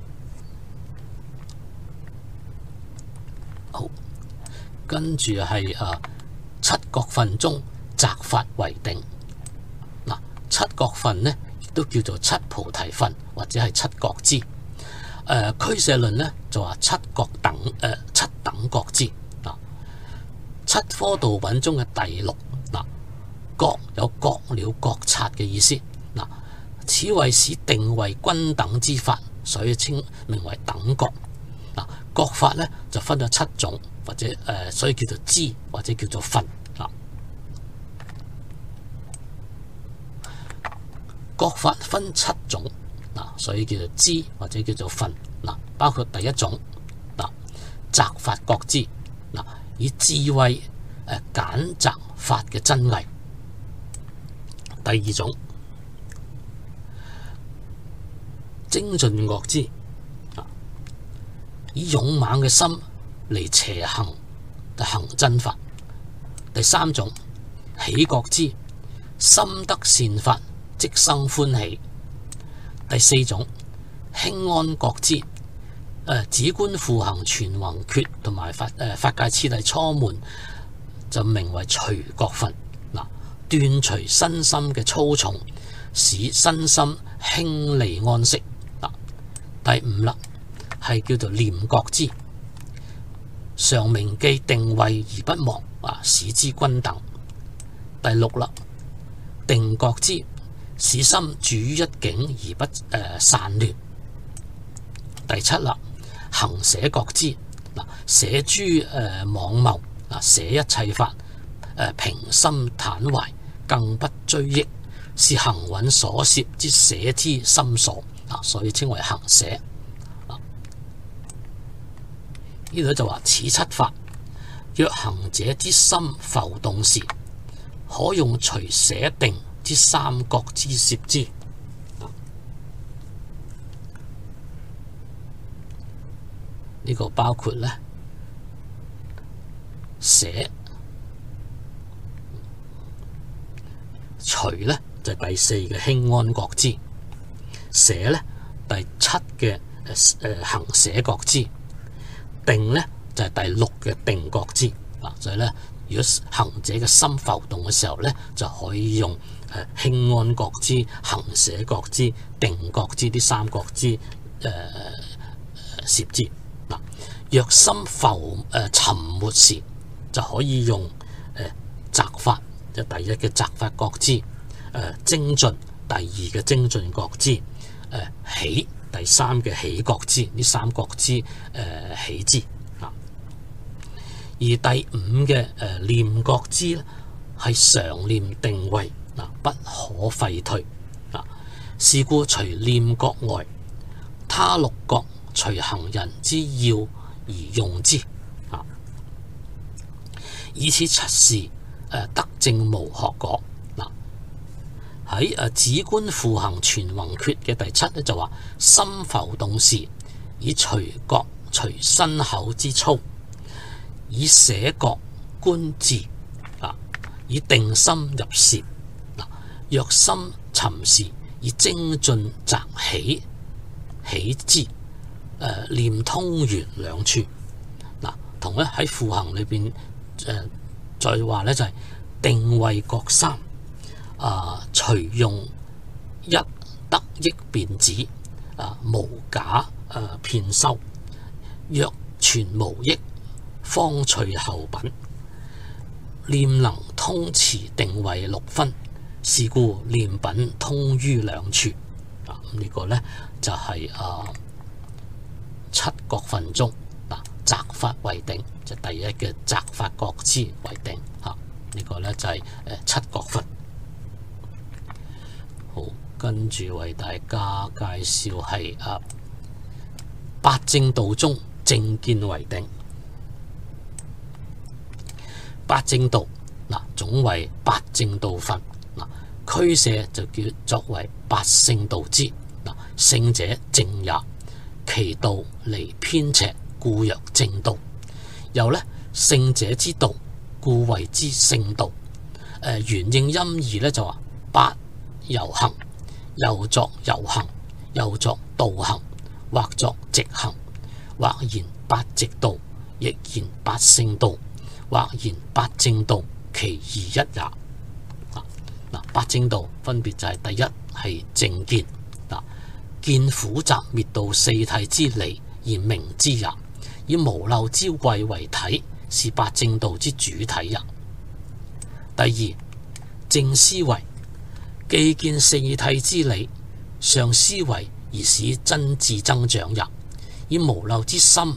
好，跟住係七覺分中擇法為定。七覺分呢亦都叫做七菩提分或者係七覺支。俱舍論呢就話七覺等七等覺之。七科道品中嘅第六，覺有覺了覺察嘅意思。此謂使定位均等之法，所以稱名為等覺。覺法呢就分咗七種，或者所以叫做支或者叫做分。覺法分七種，所以叫做支或者叫做分。包括第一種，擇法覺之，以智慧揀擇法嘅真偽。第二種，精進覺之，以勇猛嘅心嚟邪行真法。第三種，喜覺之，心得善法即生歡喜。第四種，輕安覺之，止觀負行全宏決同埋法界次第初門就名為隨覺分。斷除身心嘅粗重，使身心輕利安息。第五啦，係叫做念覺之，常銘記定位而不忘，使之均等。第六啦，定覺之，使心住於一境而不散亂。第七啦，行捨覺之，捨諸妄謀，捨一切法，平心坦懷，更不追憶，是行蘊所攝之捨之心所。所以稱為行捨。呢度就話此七法，若行者之心浮動時，可用隨捨定之三覺之攝之。呢個包括呢捨隨呢就係第四嘅輕安覺之，捨呢第七嘅行捨覺之，定呢就係第六嘅定覺之。所以呢，如果行者嘅心浮動嘅時候呢，就可以用輕安覺之、行捨覺之、定覺之啲三覺之攝之。若心沉沒時，就可以用擇法，就第一嘅擇法覺之，精進第二嘅精進覺之，喜第三嘅喜覺之，呢三覺之喜之。而第五嘅念覺之咧，係常念定位，不可廢退。是故除念覺外，他六覺隨行人之要而用之。以此七事得證無學果。喺止觀負行全宏決嘅第七咧，就話心浮動時，以隨覺隨身口之操，以捨覺觀自，以定心入攝。若心沉時，以精進擇喜之，念通圓兩處。同咧喺負行裏邊再話咧，就係定位覺三，隨用一得益便止，無假片修。若全無益，方隨後品。念能通持定位六分，是故念品通於兩處。呢個呢就係七覺分中擇法為定，就第一嘅擇法覺之為定。呢個呢就係七覺分。好，跟住為大家介紹係八正道中正見為定。八正道總為八正道分，俱舍就叫作為八聖道之。聖者正也，其道離偏邪，故曰正道。又呢，聖者之道，故謂之聖道。原應音義呢，就話八由行，又作由行，又作道行，或作直行，或言八直道，亦言八聖道，或言八正道，其二一也。八正道分別就係第一係正見，見苦集滅道四諦之理而明之也。 以無漏之慧為體，是八正道之主體也。第二，正思維，既見四諦之理，上思維而使真智增長也。以無漏之心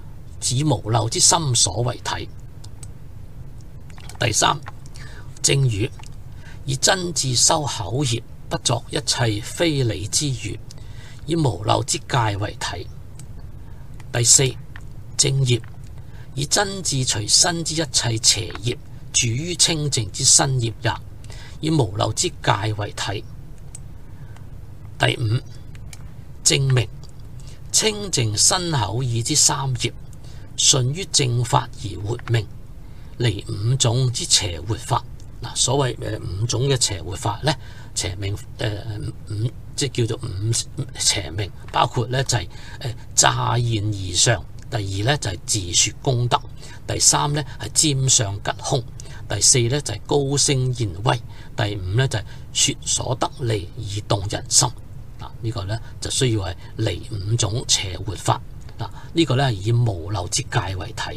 所為體。第三，正語，以真智修口業，不作一切非理之語，以無漏之戒為體。第四，正業，以真智除身之一切邪業，住於清淨之身業也，以無漏之戒為體。第五，正明，清淨身口意之三業，順於正法而活命，離五種之邪活法。嗱，所謂五種嘅邪活法呢，邪命即叫做五邪命，包括呢就係詐現異相，第二呢就係自説功德，第三呢係占相吉凶，第四呢就係高聲現威，第五呢就係説所得利以動人心。呢個呢就需要係離五種邪活法。呢個呢係以無漏之戒為體。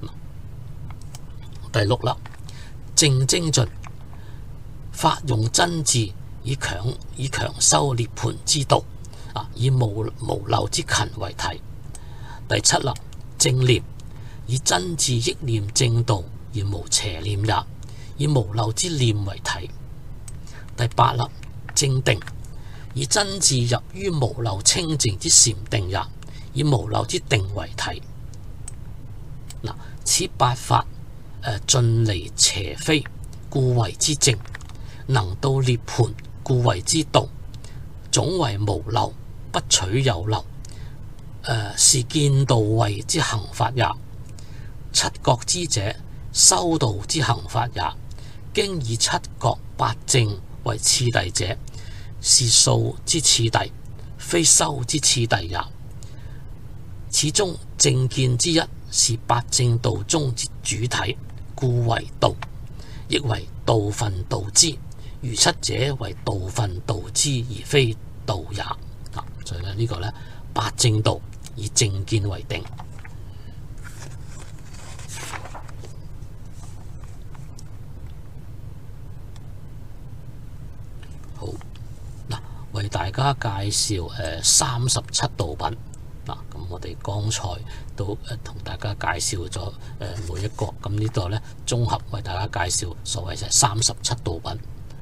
第六啦，正精進，發用真智以強修涅槃之道，以無漏之勤為體。第七啦，正念，以真智憶念正道而無邪念也，以無漏之念為體。第八啦，正定，以真智入於無漏清淨之禪定也，以無漏之定為體。此八法盡離邪非，故謂之正；能到涅槃，故謂之道。總為無漏，不取有漏，是見道位之行法也。七覺之者，修道之行法也。經以七覺八正為次第者，是數之次第，非修之次第也。此中正見之一，是八正道中之主體，故為道，亦為道分道之。餘七者為道分道之，而非道也。所以呢個呢，八正道以正見為定。好，為大家介紹37道品。咁我哋剛才都同大家介紹咗每一個，咁呢度呢，綜合為大家介紹所謂嘅37道品。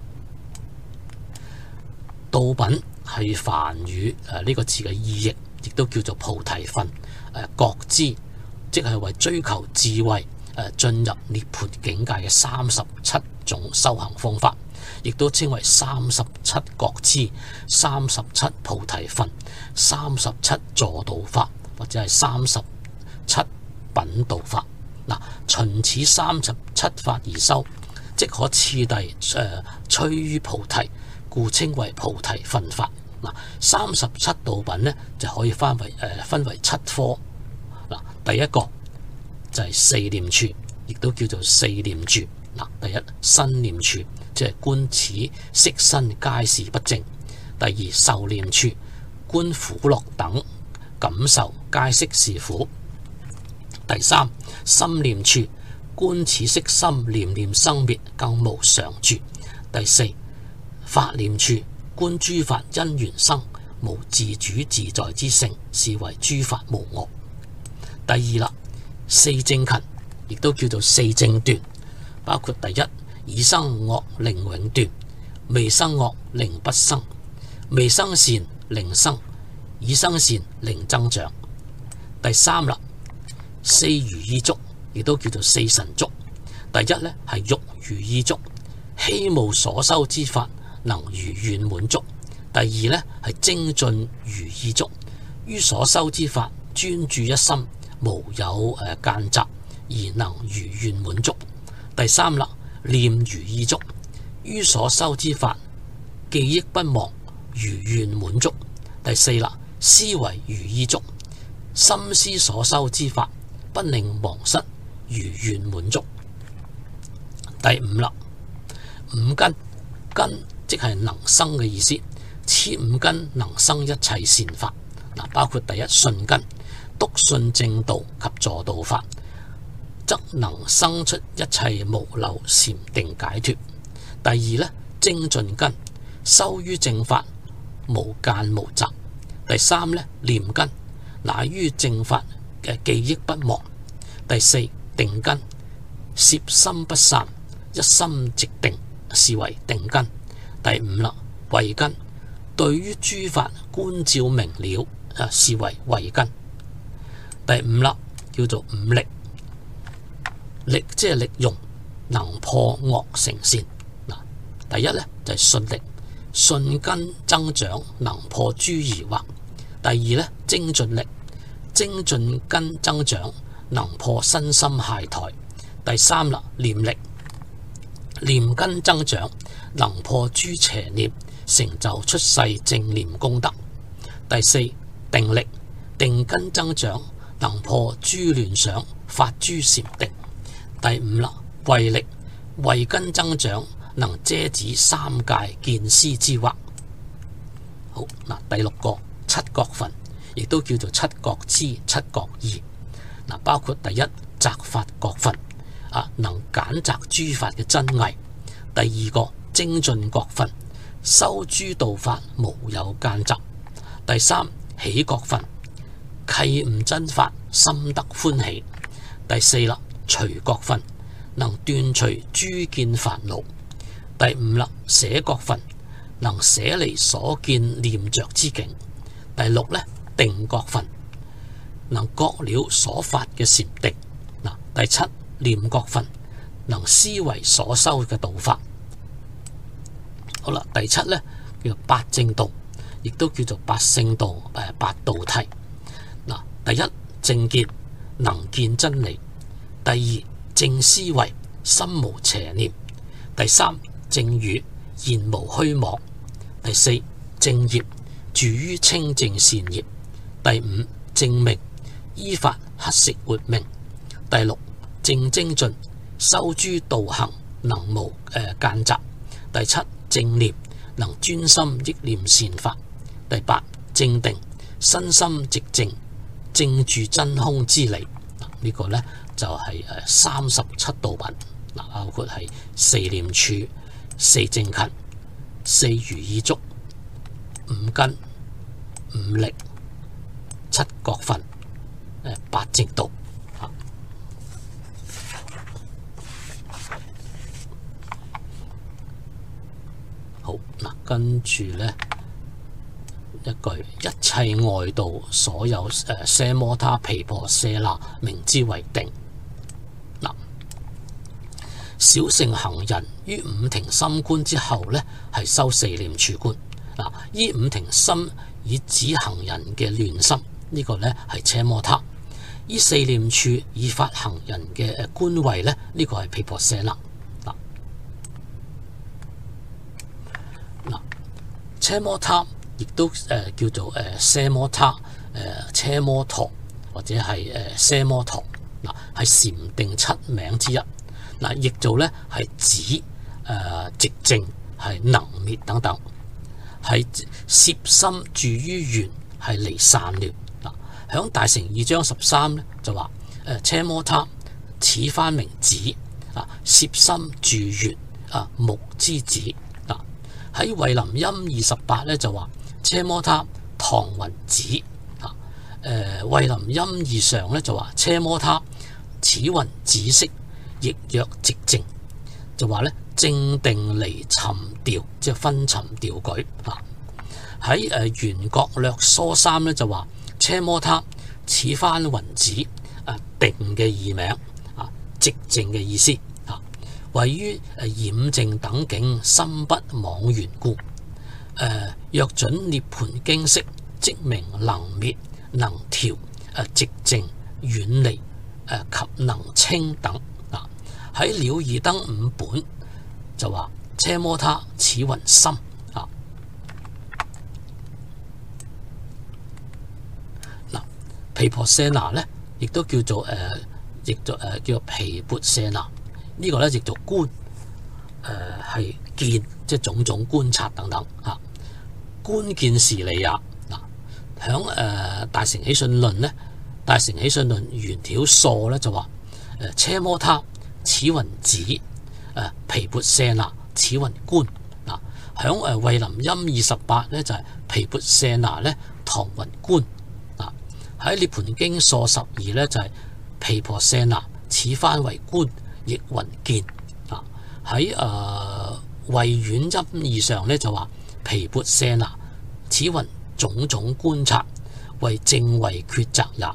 道品係梵語呢個字嘅意譯，亦都叫做菩提分覺知，即係為追求智慧進入涅槃境界嘅37種修行方法，亦都稱為37覺知、37菩提分、37助道法，或者係37品道法。循此37法而修，即可次第趨於菩提，故稱為菩提分法。37道品呢，就可以分為7科。第一個就係四念處，亦都叫做四念住。第一，身念處，即係觀此色身皆是不正。第二，受念處，觀苦樂等感受皆悉是苦。第三，心念處，觀此色心念念生滅，更無常住。第四，法念處，觀諸法因緣生，無自主自在之性，是為諸法無我。第二啦，四正勤，亦都叫做四正斷，包括第一，已生惡令永斷，未生惡令不生，未生善令生，已生善令增長。第三啦，四如意足，亦都叫做四神足。第一呢係欲如意足，希慕所修之法能如願滿足。第二呢係精進如意足，於所修之法專注一心，無有間雜，而能如願滿足。第三啦，念如意足，於所修之法記憶不忘，如願滿足。第四啦，思維如意足，心思所修之法不令忘失，如願滿足。第五啦，五根，根即係能生嘅意思，此五根能生一切善法。包括第一，信根， 篤信正道及助道法，則能生出一切無漏禪定解脫。第二呢，精進根，修於正法，無間無雜。第三呢，念根，乃於正法嘅記憶不忘。第四，定根，攝心不散，一心直定，是為定根。第五啦，慧根，對於諸法觀照明了，是為慧根。第五啦，叫做五力，力即係力用，能破惡成善。第一呢，就係信力，信根增長，能破諸疑惑。第二呢，精進力，精進根增長，能破身心懈怠。第三啦，念力，念根增長，能破諸邪念，成就出世正念功德。第四，定力，定根增長，能破諸亂想，發諸禪定。第五啦，慧力，慧根增長，能遮止三界見思之惑。好嗱，第六個七覺分，亦都叫做七覺支、七覺義。嗱，包括第一，擇法覺分，能揀擇諸法嘅真偽。第二個，精進覺分，修諸道法無有間雜。第三，喜覺分，契悟真法，心得歡喜。第四啦，隨覺分，能斷除諸見煩惱。第五啦，捨覺分，能捨離所見念着之境。第六呢，定覺分，能覺了所發嘅禪定。第七，念覺分，能思維所修嘅道法。好啦，第七呢，叫做八正道，亦都叫做八聖道、八道諦。第一，正見，能見真理。第二，正思維，心無邪念。第三，正語，言無虛妄。第四，正業，住於清淨善業。第五，正命，依法乞食活命。第六，正精進，修諸道行，能無間雜。第七，正念，能專心憶念善法。第八，正定，身心寂靜，正住真空之理。呢個呢，就係37道品，包括係四念處、四正勤、四如意足、五根、五力、七覺分、八正道。好嗱，跟住呢一句，一切外道所有奢摩他毗婆舍那，名之為定。嗱，小乘行人於五停心觀之後呢，係修四念處觀。嗱，依五停心以止行人嘅亂心，呢個呢係奢摩他；依四念處以發行人嘅觀慧呢，呢個係毗婆舍那。嗱，奢摩他亦都叫做奢摩他、奢摩陀或者係奢摩陀。嗱，係禪定七名之一。嗱，譯做呢係止、寂靜、係能滅等等，係攝心住於緣，係離散亂。嗱，響大乘2章13呢就話奢摩他此番名止，攝心住緣，目之止。嗱，喺慧林欽28呢就話奢摩他唐雲止。慧林欽2上呢就話奢摩他此雲止息，亦若寂靜，就話咧正定離沉調，即係分沉調舉。喺圓覺略疏三咧就話奢摩他此番雲止，定嘅異名，寂靜嘅意思。位於染淨等境，心不妄緣故。若准涅槃經釋，即名能滅、能調、寂靜、遠離及能清等。喺了義燈5本就話奢摩他此雲心。毗婆舍那咧，亦都叫做叫做毗缽舍那。呢個咧亦做觀，係見，即係種種觀察等等。觀見是理也。嗱，響大乘起信論咧， 大乘起信論原條疏咧就話車摩他此云子，毗缽舍那此云觀。嗱，響慧林欽28咧就係毗缽舍那咧唐云觀。嗱，喺涅槃經疏12咧就係毗婆舍那此翻為觀，亦云見。嗱，喺慧苑欽義上咧就話毗缽舍那此云種種觀察，為正慧抉擇也。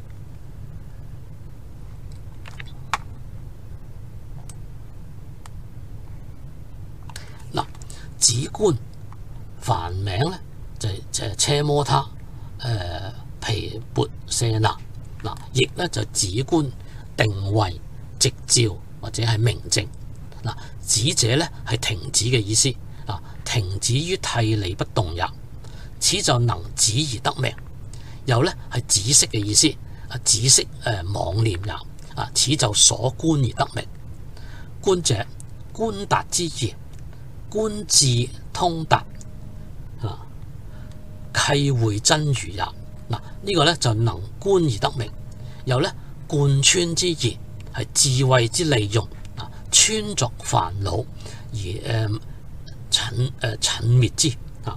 嗱，止觀梵名咧就係車摩他毗缽舍那。嗱，亦咧就止觀定慧寂照或者係明淨。嗱，止者咧係停止嘅意思。嗱，停止於涕離不動也，此就能止而得名。又咧係止息嘅意思。止息妄念也。此就所觀而得名。觀者觀達之意，觀智通達，契會真如也。嗱，呢個咧就能觀而得名。又咧貫穿之意，係智慧之利用，穿鑿煩惱而覲滅之。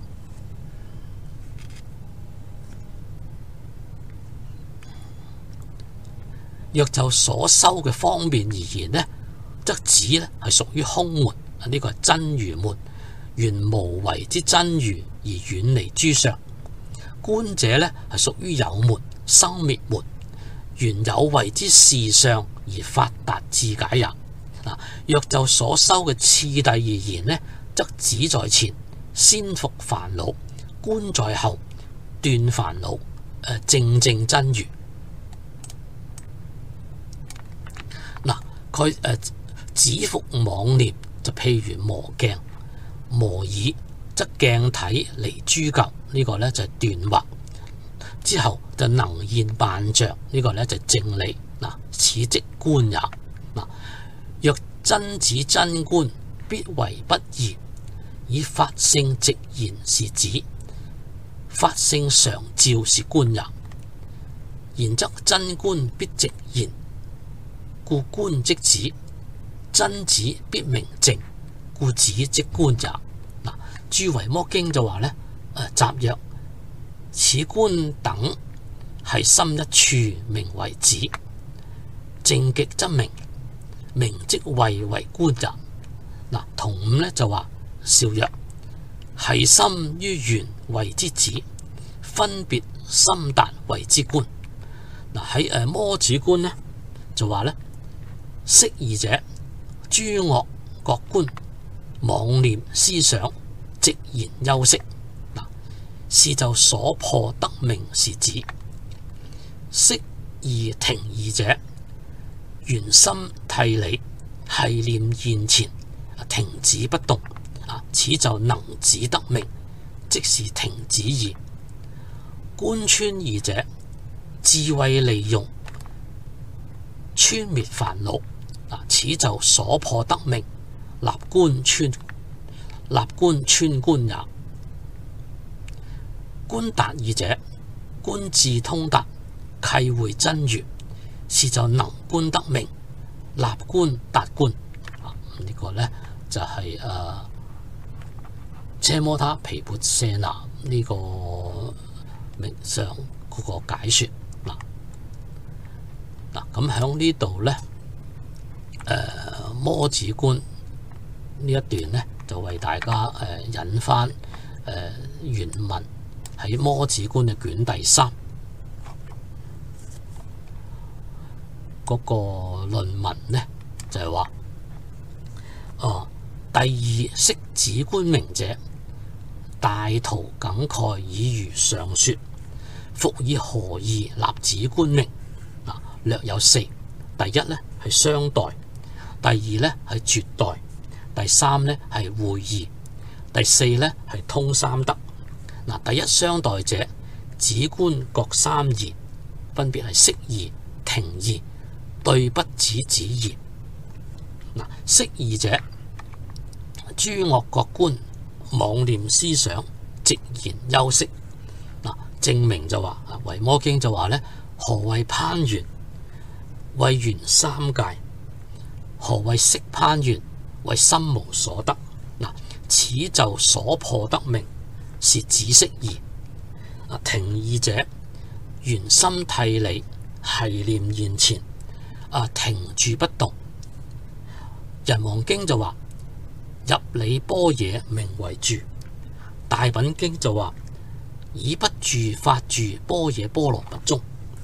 若就所修嘅方面而言呢，則止咧係屬於空門，呢個係真如門，原無為之真如而遠離諸相。觀者咧係屬於有門，生滅門，原有為之事相而發達智解也。若就所修嘅次第而言呢，則止在前，先伏煩惱；觀在後，斷煩惱，正正真如。嗱，佢止伏妄念就譬如磨鏡，磨耳則鏡體離諸垢，呢個咧就係斷惑。之後就能現辦象，呢個咧就係正理。嗱，此即觀也。嗱，若真止真觀，必為不二，以法性直言是止，法性常照是觀也。然則真觀必直言，故觀即止；真止必明淨，故止即觀也。嗱，諸維摩經就話咧，集曰：此觀等係心一處，名為止。正極則明，明即慧為觀也。嗱，同五咧就話笑曰：係心於緣為之止，分別心達為之觀。嗱，喺摩止觀咧就話咧，息二者，諸惡各觀，妄念思想，寂然休息。嗱，是就所破得名是止。息二停二者，緣心涕離，繫念現前，停止不動。此就能止得名，即是停止義。觀穿二者，智慧利用，穿滅煩惱。此就所破得名，立觀穿觀也。觀達二者，觀智通達，契會真如。是就能觀得名，立觀達觀。呢個呢就係車摩他毗缽舍那呢個名相嗰個解說。嗱，咁喺呢度呢，摩止觀呢一段呢，就為大家引翻原文喺摩止觀嘅卷第3嗰個論文呢，就係話第二識止觀名者，大圖梗概以如上說，復以何義立止觀名？略有4。第一呢係相待，第二呢係絕待，第三呢係會義，第四呢係通三德。第一相待者，止觀各三義，分別係息義、停義、對不止止義。息義者，諸惡各觀，妄念思想，寂然休息。證明就話，維摩經就話呢， 何謂攀緣？謂緣三界。何謂識攀緣？謂心無所得。此就所破得名，是止息義。停義者，緣心涕理，繫念現前，停住不動。人王經就話入理般若名為住，大品經就話以不住法住般若波羅蜜中。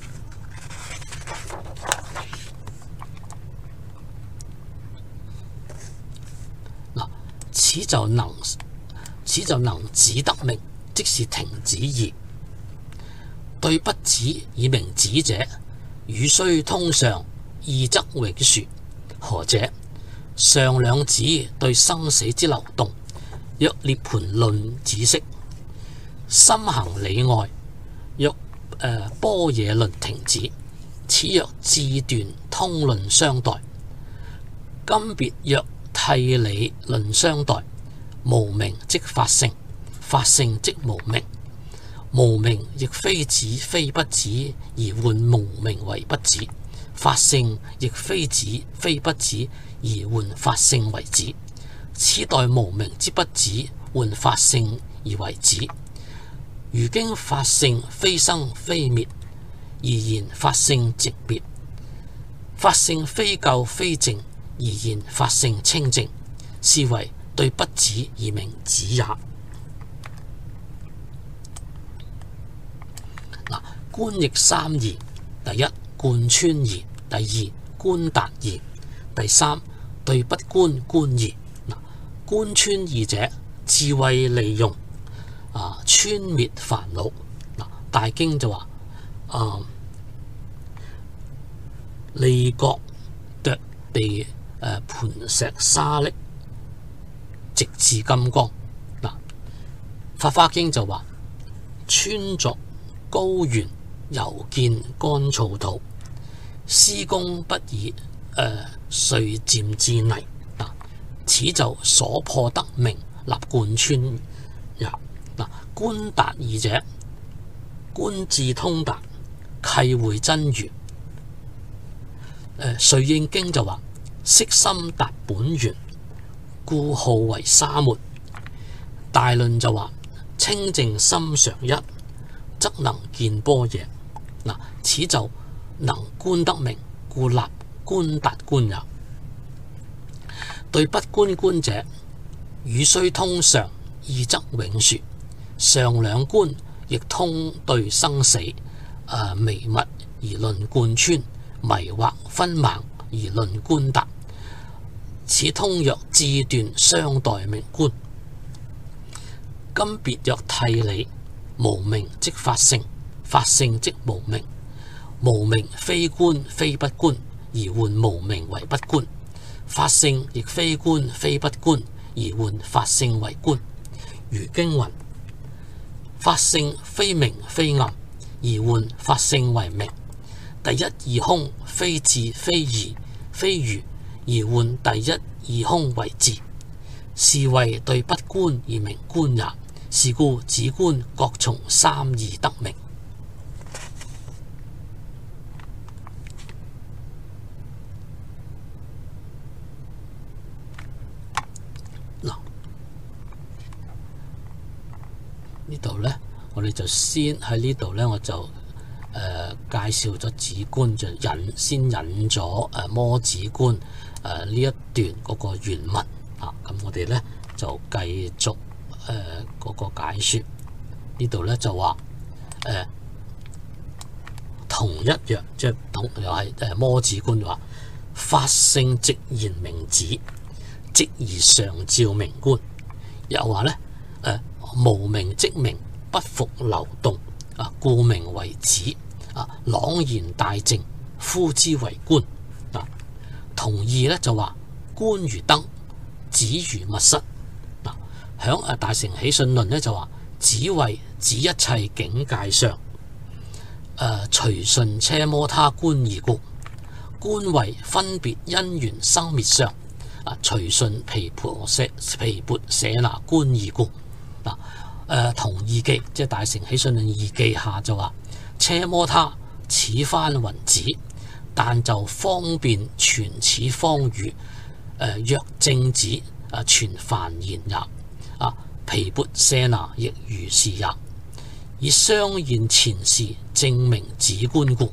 此就能止得名，即是停止義。對不止以明止者，語須通上，意則永殊。何者？上兩止對生死之流動，若涅槃論止息；心行理外，若般若論停止。此若智斷通論相待，今別若涕理論相待。無明即法性，法性即無明，無明亦非止非不止，而換無明為不止；法性亦非止非不止，而換法性為止。此待無明之不止，換法性而為止。如經法性非生非滅，而言法性寂滅；法性非垢非淨，而言法性清淨。是為對不止而名止也。觀亦三義：第一，貫穿義；第二，觀達義；第三，對不觀觀義。觀穿義者，智慧利用穿滅煩惱。大經就話利覺奪地盤石沙礫，直至金剛。法華經就話穿鑿高原，猶見乾燥土，施功不以遂漸至泥。此就所破得名，立貫穿也。觀達義者，觀智通達，契會真如。瑞應經就話悉心達本源，故號為沙門。大論就話清淨心常一，則能見般若。此就能觀得名，故立觀達觀也。對不觀觀者，語須通上，意則永殊。上兩觀亦通對生死，微密而論貫穿，迷惑分盲而論觀達。此通若智斷相待名觀。今別若涕理，無明即法性，法性即無明，無明非觀非不觀，而換無明為不觀。法性亦非觀非不觀，而換法性為觀。如經云：法性非明非暗，而換法性為明。第一義空非智非疑非愚，而換第一義空為智。是謂對不觀而名觀也。是故止觀各從三義得名。呢度呢，我哋就先喺呢度呢，我就介紹咗止觀，就先引咗摩止觀呢一段嗰個原文啊。咁我哋呢，就繼續嗰個解說。呢度呢，就話同一樣，即係又係摩止觀話法性寂然明止，即而常照明觀。又話呢。無明即明，不復流動，故名為止。朗然大淨，呼之為觀。同義咧就話觀如燈，止如密室。響大乘起信論咧就話止為指一切境界上，隨順車摩他觀而故。觀為分別因緣生滅相，隨順毗缽舍那觀而故。同義記，即係大乘起信論義記下就話車摩他此番云子，但就方便傳此方語。若正子傳梵言也。毗缽舍那亦如是也。以相現前事，證明止觀故。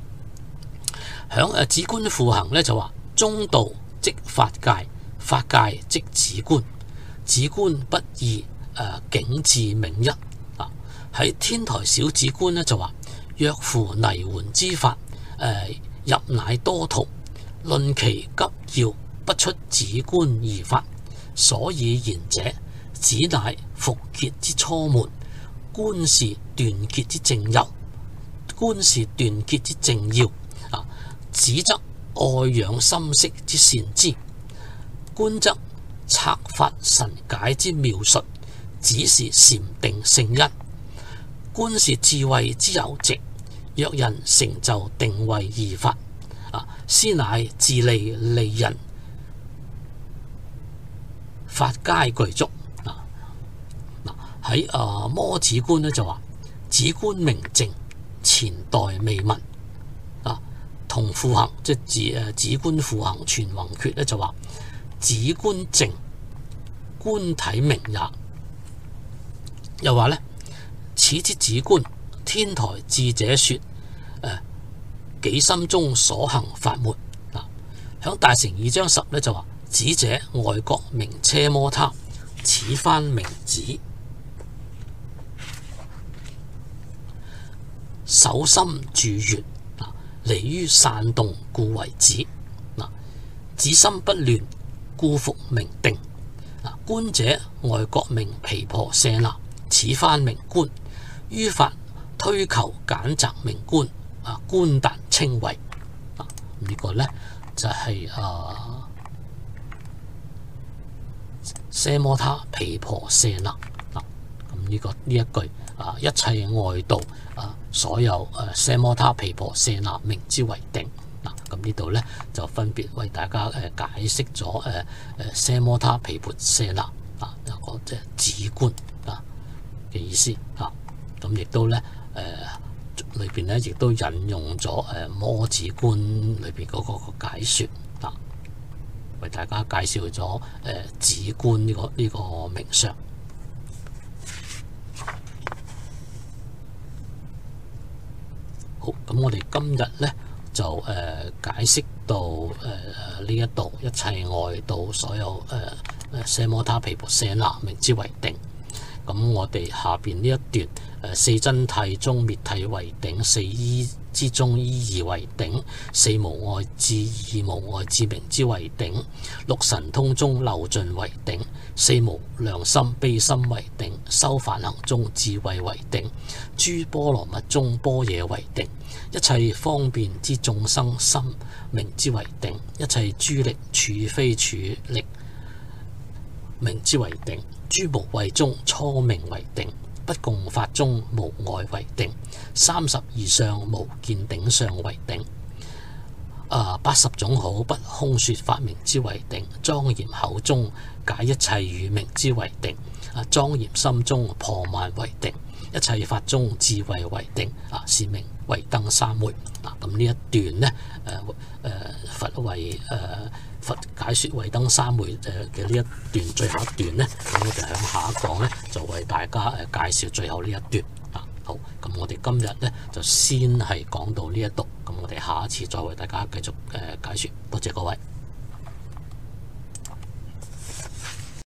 響止觀賦行咧就話：中道即法界，法界即止觀，止觀不二，境自明一。喺天台小止觀咧就話：若夫泥垣之法，入乃多途，論其急要，不出止觀而法。所以言者，止乃復結之初門，觀是斷結之正由，觀是斷結之正要。止則愛養心識之善知，觀則策法神解之妙術。止是禪定聖因，觀是智慧之由藉。若人成就定慧二法，斯乃自利利人，法皆具足。喺摩止觀咧就話：止觀明淨，前代未聞。同賦行即係止觀賦行全宏訣咧就話：止觀淨，觀體明也。又話咧，此之止觀，天台智者說，己心中所行法門。響大乘2章10咧就話：止者外國名車摩他，此番名止。守心住緣，離於散動，故為止。止心不亂，故復名定。觀者外國名毗婆舍那，此番名觀。於法推求簡擇名觀，觀但稱謂。呢個呢就係奢摩他毗婆舍那。咁呢一句一切外道所有奢摩他毗婆舍那名之為定。咁呢度呢，就分別為大家解釋咗奢摩他毗婆舍那一個即係止觀嘅意思。咁亦都呢，裏邊呢亦都引用咗摩止觀裏邊嗰個解說，為大家介紹咗止觀呢個名相。好，咁我哋今日呢，就解釋到呢一度，一切外道所有奢摩他毗婆舍那名之為定。咁我哋下邊呢一段四真諦中滅諦為定，四依之中依義為定，四無礙智義無礙智名之為定，六神通中漏盡為定，四無量心悲心為定，修梵行中智慧為定，諸波羅蜜中般若為定，一切方便之眾生心名之為定，一切諸力處非處力名之為定，諸無畏中初名為定，不共法中無礙為定，32相無見頂相為定，80種好不空說法名之為定，莊嚴口中解一切語名之為定，莊嚴心中破萬為定，一切法中智慧為定，是名為燈三昧。咁呢一段呢，佛解說為燈三昧嘅呢一段最後一段呢，咁我哋喺下一講呢，就為大家介紹最後呢一段。好，咁我哋今日呢，就先係講到呢一度，咁我哋下一次再為大家繼續解說。多謝各位。